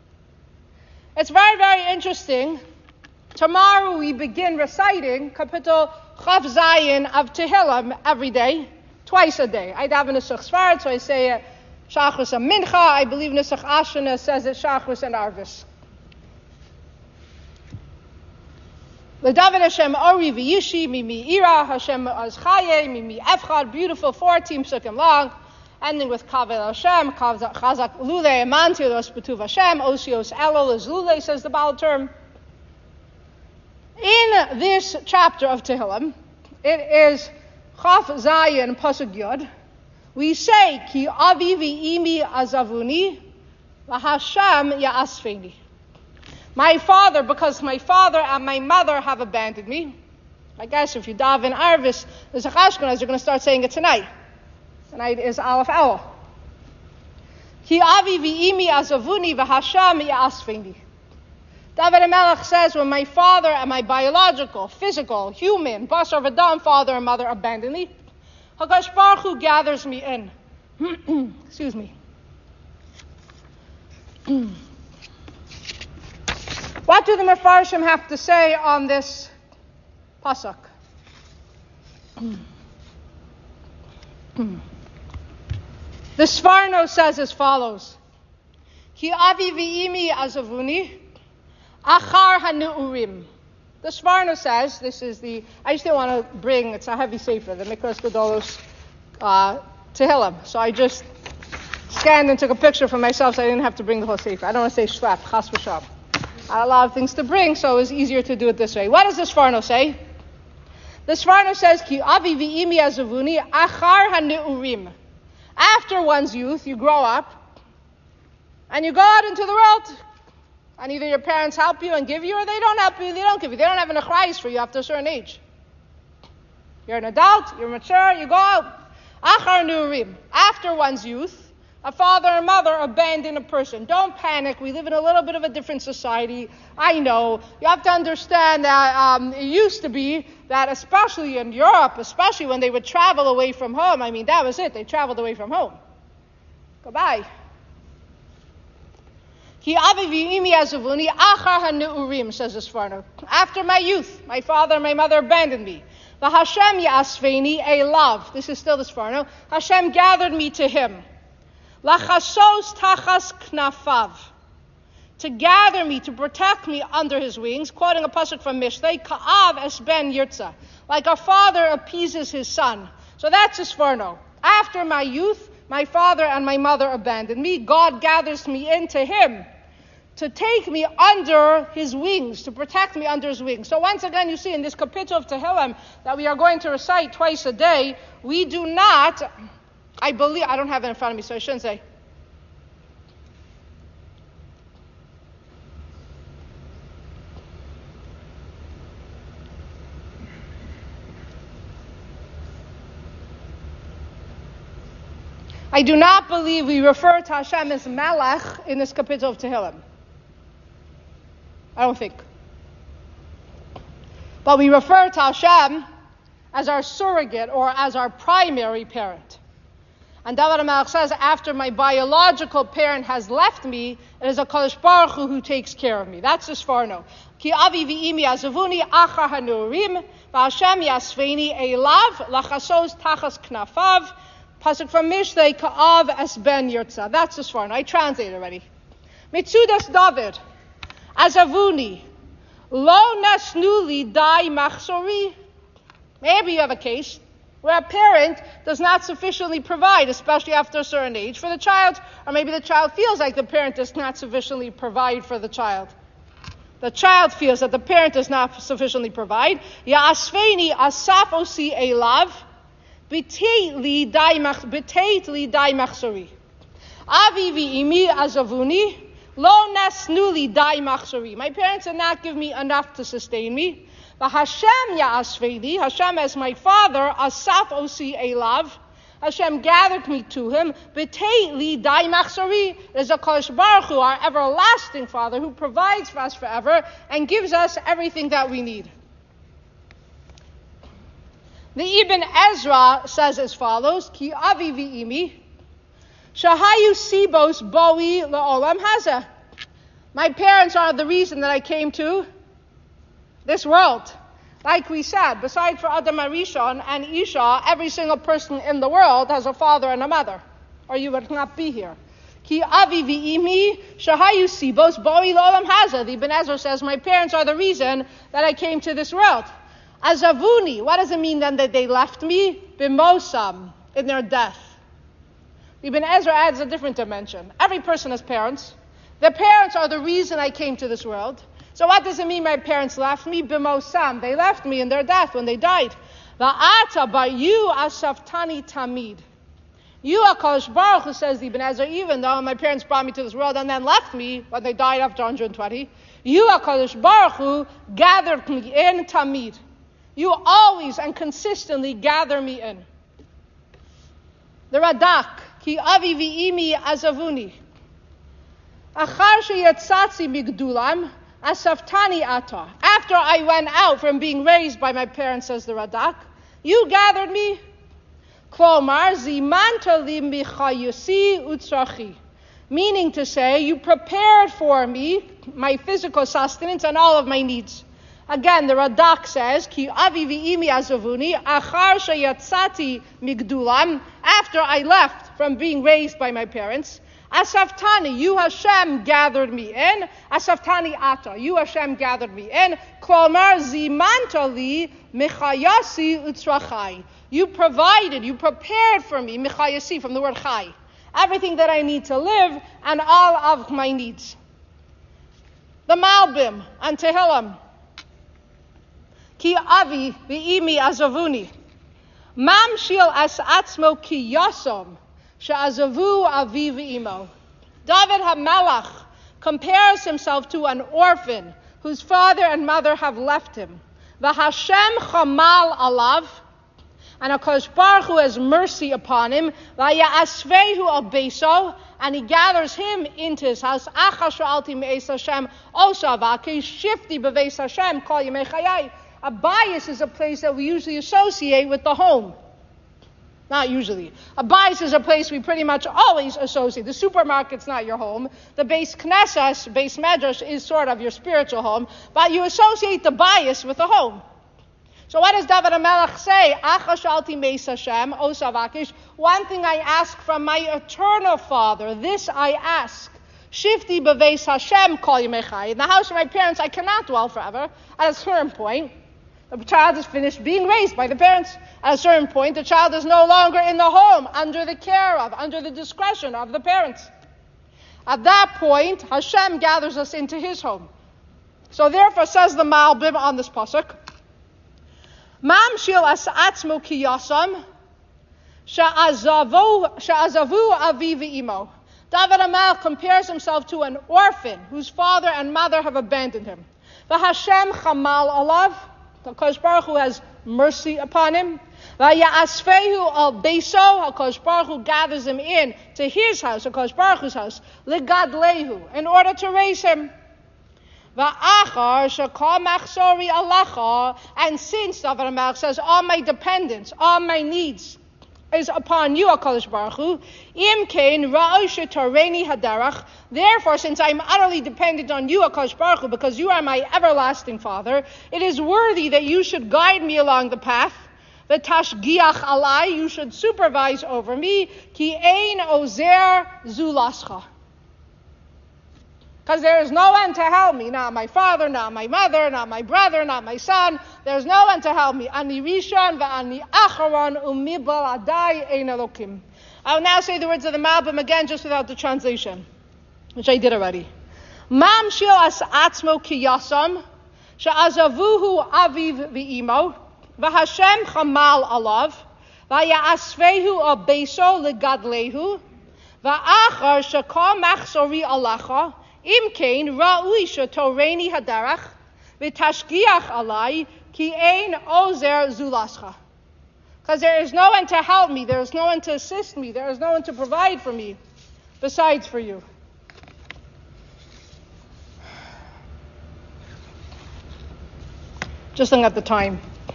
[SPEAKER 1] It's very, very interesting. Tomorrow we begin reciting Kapitel Chav Zayin of Tehillim every day, twice a day. I daven Nusach Sfarad, so I say it Shachris and Mincha. I believe Nusach Ashana says it Shachris and Arvis. L'David Hashem Ori V'Yishi Mimi Ira Hashem Azchaye Mimi Efchad. Beautiful fourteen psukim long, ending with Kavel Hashem, Chazak Lule Emanti Los Betuv Hashem, Osios Elul is Lule, says the Baal term. In this chapter of Tehillim, it is Chaf Zayin Pasuk Yod. We say Ki Avi V'Imi Azavuni V'Hashem Ya'asfeni. My father, because my father and my mother have abandoned me. I guess if you daven Arvis, there's a Ashkenaz, you're going to start saying it tonight. Tonight is Aleph Elul. Ki avi v'imi azavuni v'hasham ya'asfeni. David HaMelech says, when my father and my biological, physical, human, basar v'dam, father and mother abandon me, HaKadosh Baruch Hu gathers me in. Excuse me. What do the Mefarshim have to say on this pasuk? The Sforno says as follows: Ki avi v'imi azavuni achar hanu'urim. The Sforno says, this is the, I just didn't want to bring, it's a heavy sefer, the Mikras Gedolos uh, Tehillim. So I just scanned and took a picture for myself so I didn't have to bring the whole sefer. I don't want to say shlap, chas v'sham. I had a lot of things to bring, so it was easier to do it this way. What does the Sforno say? The Sforno says, Ki avi v'imi azavuni achar hanu'urim. After one's youth, you grow up, and you go out into the world, and either your parents help you and give you, or they don't help you, they don't give you. They don't have an achrayus for you after a certain age. You're an adult, you're mature, you go out. Achar nurim. After one's youth, a father and mother abandon a person. Don't panic. We live in a little bit of a different society. I know. You have to understand that um, it used to be that, especially in Europe, especially when they would travel away from home, I mean, that was it. They traveled away from home. Goodbye. Ki avi v'imi azavuni achar hanu'urim, says the Sforno. After my youth, my father and my mother abandoned me. V'Hashem ya'asfeni, a love. This is still the Sforno. Hashem gathered me to him. Lachasos tachas knafav. To gather me, to protect me under his wings. Quoting a pasuk from Mishlei, Ka'av es ben yirtza. Like a father appeases his son. So that's the Sforno. After my youth, my father and my mother abandoned me. God gathers me into him to take me under his wings, to protect me under his wings. So once again, you see in this kapitel of Tehillim that we are going to recite twice a day, we do not, I believe, I don't have it in front of me, so I shouldn't say. I do not believe we refer to Hashem as Melech in this kapitel of Tehillim. I don't think. But we refer to Hashem as our surrogate or as our primary parent. And David HaMelech says, after my biological parent has left me, it is a HaKadosh Baruch Hu who takes care of me. That's the Sforno. Ki avi v'imi azavuni achar hanurim v'Hashem yasveni elav lachasos tachas knafav. Pasuk from Mishlei, Ka'av es ben yirtza. That's the Sforno. I translate already. Mitzudas David, azavuni, lo nasnuli dai machsori. Maybe you have a case where a parent does not sufficiently provide, especially after a certain age, for the child, or maybe the child feels like the parent does not sufficiently provide for the child. The child feels that the parent does not sufficiently provide. Ya'asfeni asaf osi elav. Beteit li dai machsori. Avi v'imi azavuni, lo nasnu li dai machsori. My parents did not give me enough to sustain me. But Hashem ya'asveni, Hashem as my father, asaf osi elav. Hashem gathered me to him. Beteit li dai machsori. There's a HaKadosh Baruch Hu, our everlasting Father, who provides for us forever and gives us everything that we need. The Ibn Ezra says as follows, Ki avi v'imi, shahayu sibos boi la'olam haza. My parents are the reason that I came to this world. Like we said, besides for Adam Arishon and Isha, every single person in the world has a father and a mother, or you would not be here. Ki avi v'imi, shahayu sibos boi la'olam haza. The Ibn Ezra says, my parents are the reason that I came to this world. Azavuni, what does it mean then that they left me? Bimosam, in their death. Ibn Ezra adds a different dimension. Every person has parents. Their parents are the reason I came to this world. So what does it mean my parents left me? Bimosam, they left me in their death when they died. Va'ata, but you asaftani tamid. You, HaKadosh Baruch Hu, says the Ibn Ezra, even though my parents brought me to this world and then left me when they died after one hundred twenty, you, HaKadosh Baruch Hu, gathered me in tamid. You always and consistently gather me in. The Radak, ki avi v'imi azavuni. Achar sheyatzatzi migdulam, asaftani ata. After I went out from being raised by my parents, says the Radak, you gathered me. Klomar zimanta li michayusi utzrachi. Meaning to say, you prepared for me my physical sustenance and all of my needs. Again, the Radak says, Ki avi v'imi azavuni, achar sheyatzati migdulam, after I left from being raised by my parents, asaftani, you Hashem gathered me in, asaftani ata, you Hashem gathered me in, klomar zimanta li michayasi utzrachai. You provided, you prepared for me, michayasi, from the word chai, everything that I need to live and all of my needs. The Malbim and Tehillim. Ki avi v'imi azavuni. Mamshil as atzmo ki yasom she'azavu avi v'imo. David HaMelech compares himself to an orphan whose father and mother have left him. V'Hashem chamal alav, and HaKadosh Baruch Hu has mercy upon him. V'ya'asvehu al beiso, and he gathers him into his house. Achas sha'alti me'es Hashem osava ki shifti b'veis Hashem kol yemei chayai. A bias is a place that we usually associate with the home. Not usually. A bias is a place we pretty much always associate. The supermarket's not your home. The base Knesset, base Medrash, is sort of your spiritual home. But you associate the bias with the home. So what does David HaMelech say? Achas shalti meis Hashem, osavakish. One thing I ask from my eternal Father, this I ask. Shifti b'veis Hashem kol yemei chai. In the house of my parents I cannot dwell forever. At a certain point, the child is finished being raised by the parents. At a certain point, the child is no longer in the home, under the care of, under the discretion of the parents. At that point, Hashem gathers us into his home. So therefore, says the Malbim on this pasuk, Mamshil as atzmo ki yasam, she'azavu avi v'imo. David HaMelech compares himself to an orphan whose father and mother have abandoned him. V'Hashem chamal alav, the HaKadosh Baruch Hu has mercy upon him. V'ya'asfehu al beiso, HaKadosh Baruch Hu gathers him in to his house, HaKadosh Baruch Hu's house, ligadlehu, in order to raise him. V'achar shekal machsori alacha, and since David HaMelech says, all my dependence, all my needs is upon you, HaKadosh Baruch Hu, im kein ra'oi shetareni haderach, therefore, since I am utterly dependent on you, HaKadosh Baruch Hu, because you are my everlasting Father, it is worthy that you should guide me along the path. V'tashgiach alai, you should supervise over me. Ki ein ozer zulascha. Because there is no one to help me, not my father, not my mother, not my brother, not my son. There is no one to help me. Ani rishon v'ani acharon umibal adai ein elokim. I will now say the words of the Malbim again, just without the translation, which I did already. Mam shil as atzmo ki yasam, she'azavuhu aviv v'imo, v'Hashem chamal alav, v'ya'asvehu al beiso legadlehu, v'achar shekal machsori alacha, im kein ra'ui shetoreni hadarach, v'tashgiach alai, ki ein ozer zulascha. Because there is no one to help me, there is no one to assist me, there is no one to provide for me, besides for you. Just looking at the time.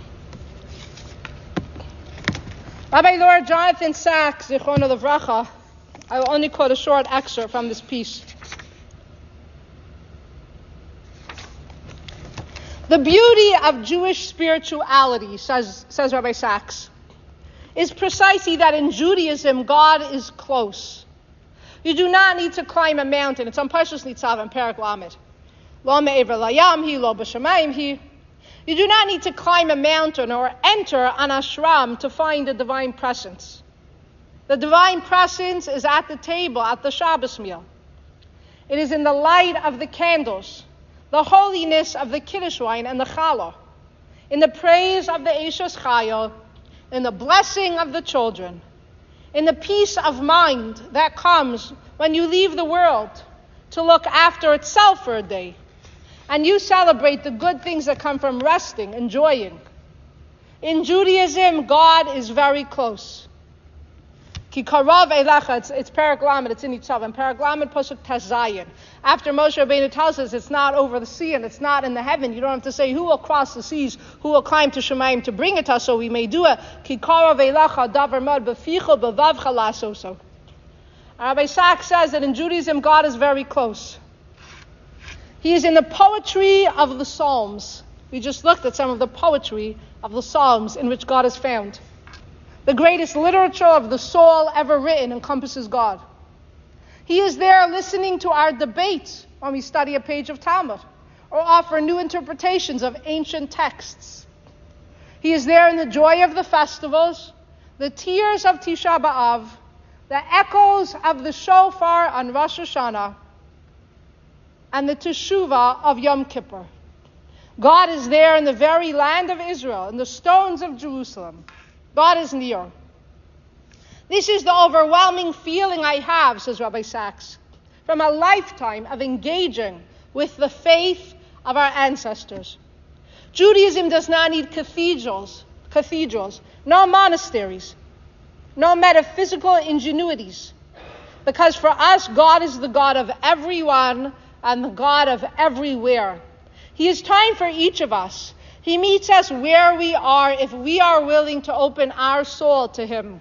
[SPEAKER 1] Rabbi Lord Jonathan Sachs, Zichrono Livracha, I will only quote a short excerpt from this piece. The beauty of Jewish spirituality, says, says Rabbi Sachs, is precisely that in Judaism, God is close. You do not need to climb a mountain. It's on Parshas Nitzav and Perek Lamed. Lo me'ever layam hi, lo b'shamayim hi. You do not need to climb a mountain or enter an ashram to find the divine presence. The divine presence is at the table, at the Shabbos meal. It is in the light of the candles, the holiness of the Kiddush wine and the challah, in the praise of the Eishes Chayil, in the blessing of the children, in the peace of mind that comes when you leave the world to look after itself for a day, and you celebrate the good things that come from resting, enjoying. In Judaism, God is very close. Ki karav elecha, it's, it's Perek Lamed, it's in Nitzav, and Perek Lamed Pasuk Tazayin. After Moshe Rabbeinu tells us it's not over the sea and it's not in the heaven, you don't have to say who will cross the seas, who will climb to Shemayim to bring it to us, so we may do it. Ki karav elecha davar mod beficho bevavcha lasoso. Rabbi Sachs says that in Judaism, God is very close. He is in the poetry of the Psalms. We just looked at some of the poetry of the Psalms in which God is found. The greatest literature of the soul ever written encompasses God. He is there listening to our debates when we study a page of Talmud or offer new interpretations of ancient texts. He is there in the joy of the festivals, the tears of Tisha B'Av, the echoes of the shofar on Rosh Hashanah, and the teshuvah of Yom Kippur. God is there in the very land of Israel, in the stones of Jerusalem. God is near. This is the overwhelming feeling I have, says Rabbi Sachs, from a lifetime of engaging with the faith of our ancestors. Judaism does not need cathedrals, cathedrals, no monasteries, no metaphysical ingenuities, because for us, God is the God of everyone and the God of everywhere. He is time for each of us. He meets us where we are if we are willing to open our soul to Him.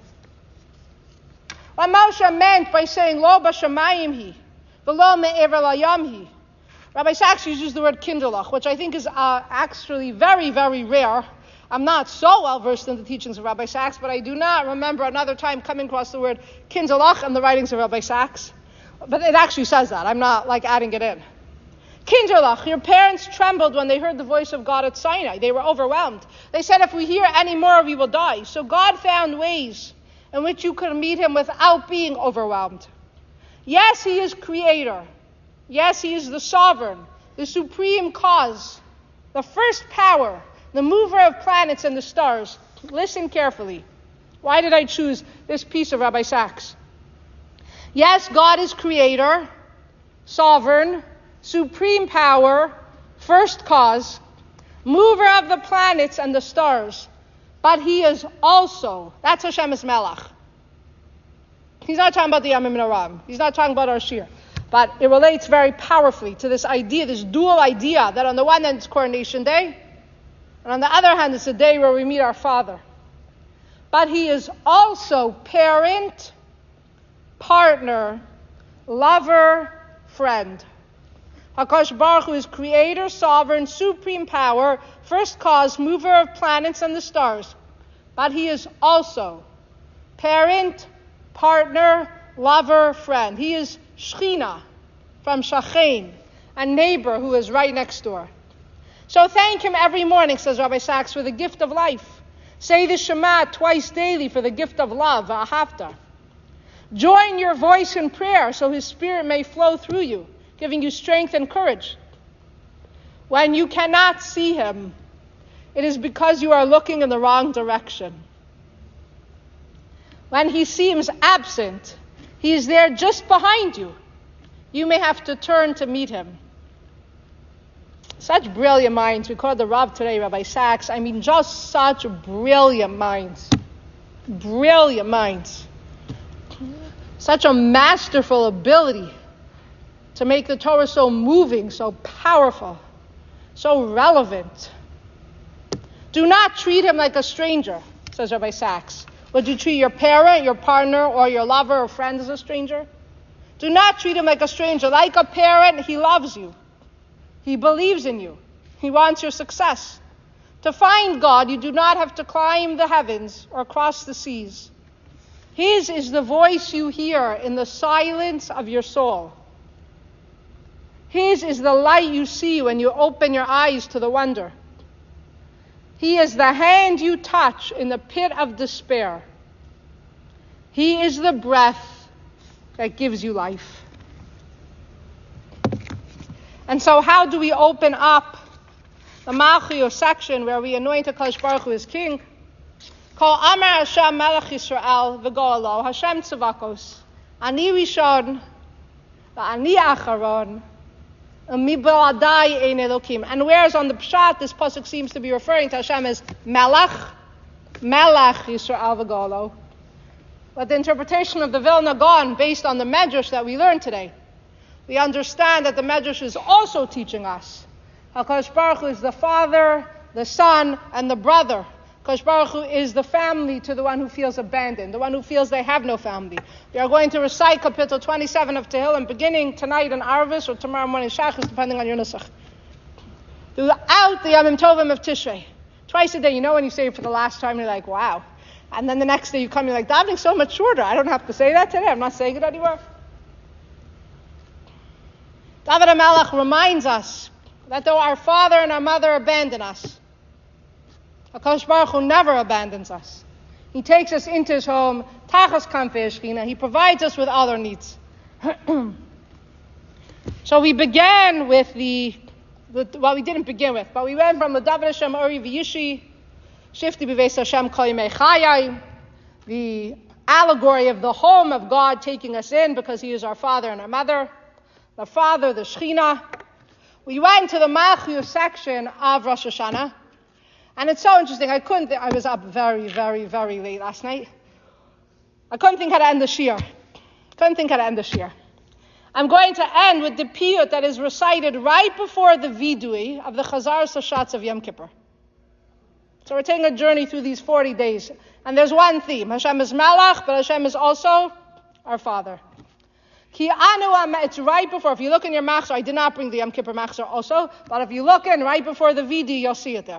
[SPEAKER 1] What Moshe meant by saying, Lo b'shamayim hi, v'lo me'ever layam hi. Rabbi Sachs uses the word kinderlach, which I think is uh, actually very, very rare. I'm not so well versed in the teachings of Rabbi Sachs, but I do not remember another time coming across the word kinderlach in the writings of Rabbi Sachs. But it actually says that. I'm not like adding it in. Kinderlach, your parents trembled when they heard the voice of God at Sinai. They were overwhelmed. They said, if we hear any more, we will die. So God found ways in which you could meet Him without being overwhelmed. Yes, He is creator. Yes, He is the sovereign, the supreme cause, the first power, the mover of planets and the stars. Listen carefully. Why did I choose this piece of Rabbi Sachs? Yes, God is creator, sovereign, supreme power, first cause, mover of the planets and the stars. But He is also, that's Hashem is Melech. He's not talking about the Yamim and Aram. He's not talking about our Shir. But it relates very powerfully to this idea, this dual idea, that on the one hand it's Coronation Day, and on the other hand it's the day where we meet our Father. But He is also parent, partner, lover, friend. HaKadosh Baruch Hu is creator, sovereign, supreme power, first cause, mover of planets and the stars. But He is also parent, partner, lover, friend. He is Shechina from Shachain, a neighbor who is right next door. So thank Him every morning, says Rabbi Sachs, for the gift of life. Say the Shema twice daily for the gift of love, Ahavta. Join your voice in prayer so His Spirit may flow through you, giving you strength and courage. When you cannot see Him, it is because you are looking in the wrong direction. When He seems absent, He is there just behind you. You may have to turn to meet Him. Such brilliant minds. We called the Rav today, Rabbi Sachs. I mean, just such brilliant minds. Brilliant minds. Such a masterful ability to make the Torah so moving, so powerful, so relevant. Do not treat him like a stranger, says Rabbi Sachs. Would you treat your parent, your partner, or your lover or friend as a stranger? Do not treat him like a stranger. Like a parent, he loves you. He believes in you. He wants your success. To find God, you do not have to climb the heavens or cross the seas. His is the voice you hear in the silence of your soul. His is the light you see when you open your eyes to the wonder. He is the hand you touch in the pit of despair. He is the breath that gives you life. And so how do we open up the Malchiyos section where we anoint HaKadosh Baruch Hu as king? Kol Amar Hashem Melech Yisrael v'go'alo Hashem tzavakos Ani Rishon v'Ani Acharon u'mi'bladai ein Elokim. And whereas on the Pshat this pasuk seems to be referring to Hashem as Melech, Melech Yisrael v'Golo. But the interpretation of the Vilna Gaon, based on the Medrash that we learned today, we understand that the Medrash is also teaching us HaKadosh Baruch Hu is the father, the son, and the brother. HaKadosh Baruch Hu is the family to the one who feels abandoned, the one who feels they have no family. We are going to recite Kapitel twenty-seven of Tehillim, beginning tonight in Arvis or tomorrow morning Shachris, depending on your nusach. Throughout the Yamim Tovim of Tishrei, twice a day. You know when you say it for the last time, you're like, wow. And then the next day you come, you're like, davening's so much shorter. I don't have to say that today. I'm not saying it anymore. David HaMelech reminds us that though our father and our mother abandon us, HaKadosh Baruch Hu never abandons us. He takes us into his home, Tachas Kanfei Shechina. He provides us with all our needs. So we began with the, with, well, we didn't begin with, but we went from the David Hashem Uri V'Yishi, Shifti B'Veis Hashem Kol Yimei Chayai, the allegory of the home of God taking us in because he is our father and our mother, the father, the Shechina. We went to the Malchus section of Rosh Hashanah, and it's so interesting. I couldn't, th- I was up very, very, very late last night. I couldn't think how to end the Shir. Couldn't think how to end the Shir. I'm going to end with the piyut that is recited right before the vidui of the Chazar Sashatz of Yom Kippur. So we're taking a journey through these forty days. And there's one theme. Hashem is Malach, but Hashem is also our Father. Ki anu, it's right before, if you look in your machzor, I did not bring the Yom Kippur machzor also, but if you look in right before the Vidi, you'll see it there.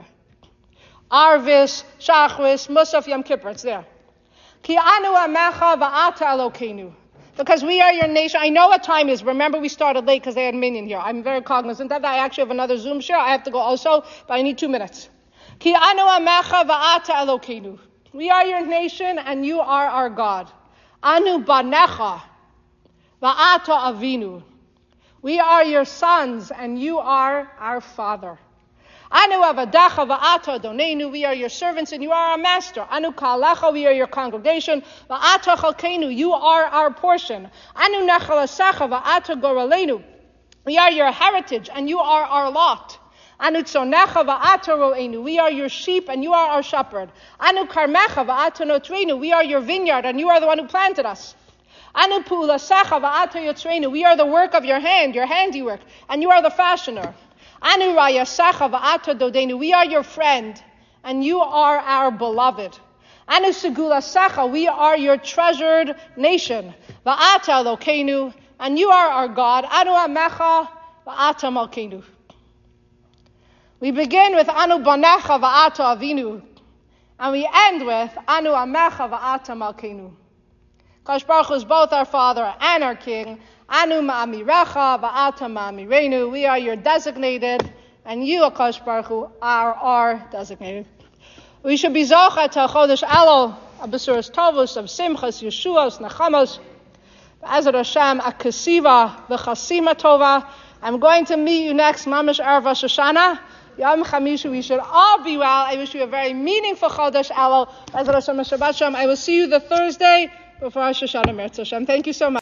[SPEAKER 1] Arvis, Shachris, Musaf, Yom Kippur, it's there. Ki anu amecha va'ata Elokeinu. Because we are your nation. I know what time it is. Remember, we started late because they had minion here. I'm very cognizant of that. I actually have another Zoom share. I have to go also, but I need two minutes. Ki anu amecha va'ata Elokeinu. We are your nation and you are our God. Anu banecha va'ata avinu. We are your sons and you are our father. Anu avadecha va'ata adonenu. We are your servants and you are our master. Anu kalecha. We are your congregation. Va'ata chalkeinu. You are our portion. Anu nechalasecha va'ata goralenu. We are your heritage and you are our lot. Anu tzonecha va'ata ro'enu. We are your sheep and you are our shepherd. Anu karmecha va'ata notrenu. We are your vineyard and you are the one who planted us. Anu pu'ulasecha va'ata yotzrenu. We are the work of your hand, your handiwork, and you are the fashioner. Anu rayasecha va'ata dodenu. We are your friend and you are our beloved. Anu segulasecha. We are your treasured nation. Va'ata Elokeinu. And you are our God. Anu amecha va'ata malkeinu. We begin with Anu banecha va'ata avinu, and we end with Anu amecha va'ata malkeinu. HaKadosh Baruch Hu is both our Father and our King. Anu ma'amirecha va'ata ma'amirenu. We are your designated, and you, HaKadosh Baruch Hu, are our designated. We should be zocha to Chodesh Elul, Abasuras Tovus, of Simchas, Yeshuas, Nachamos, Be'ezrat Hashem, Akasiva, V'chasima Tova. I'm going to meet you next, Mamash Erev Rosh Hashanah. Yom Chamishu, we should all be well. I wish you a very meaningful Chodesh Elul. I will see you the Thursday before Rosh Hashanah. Thank you so much.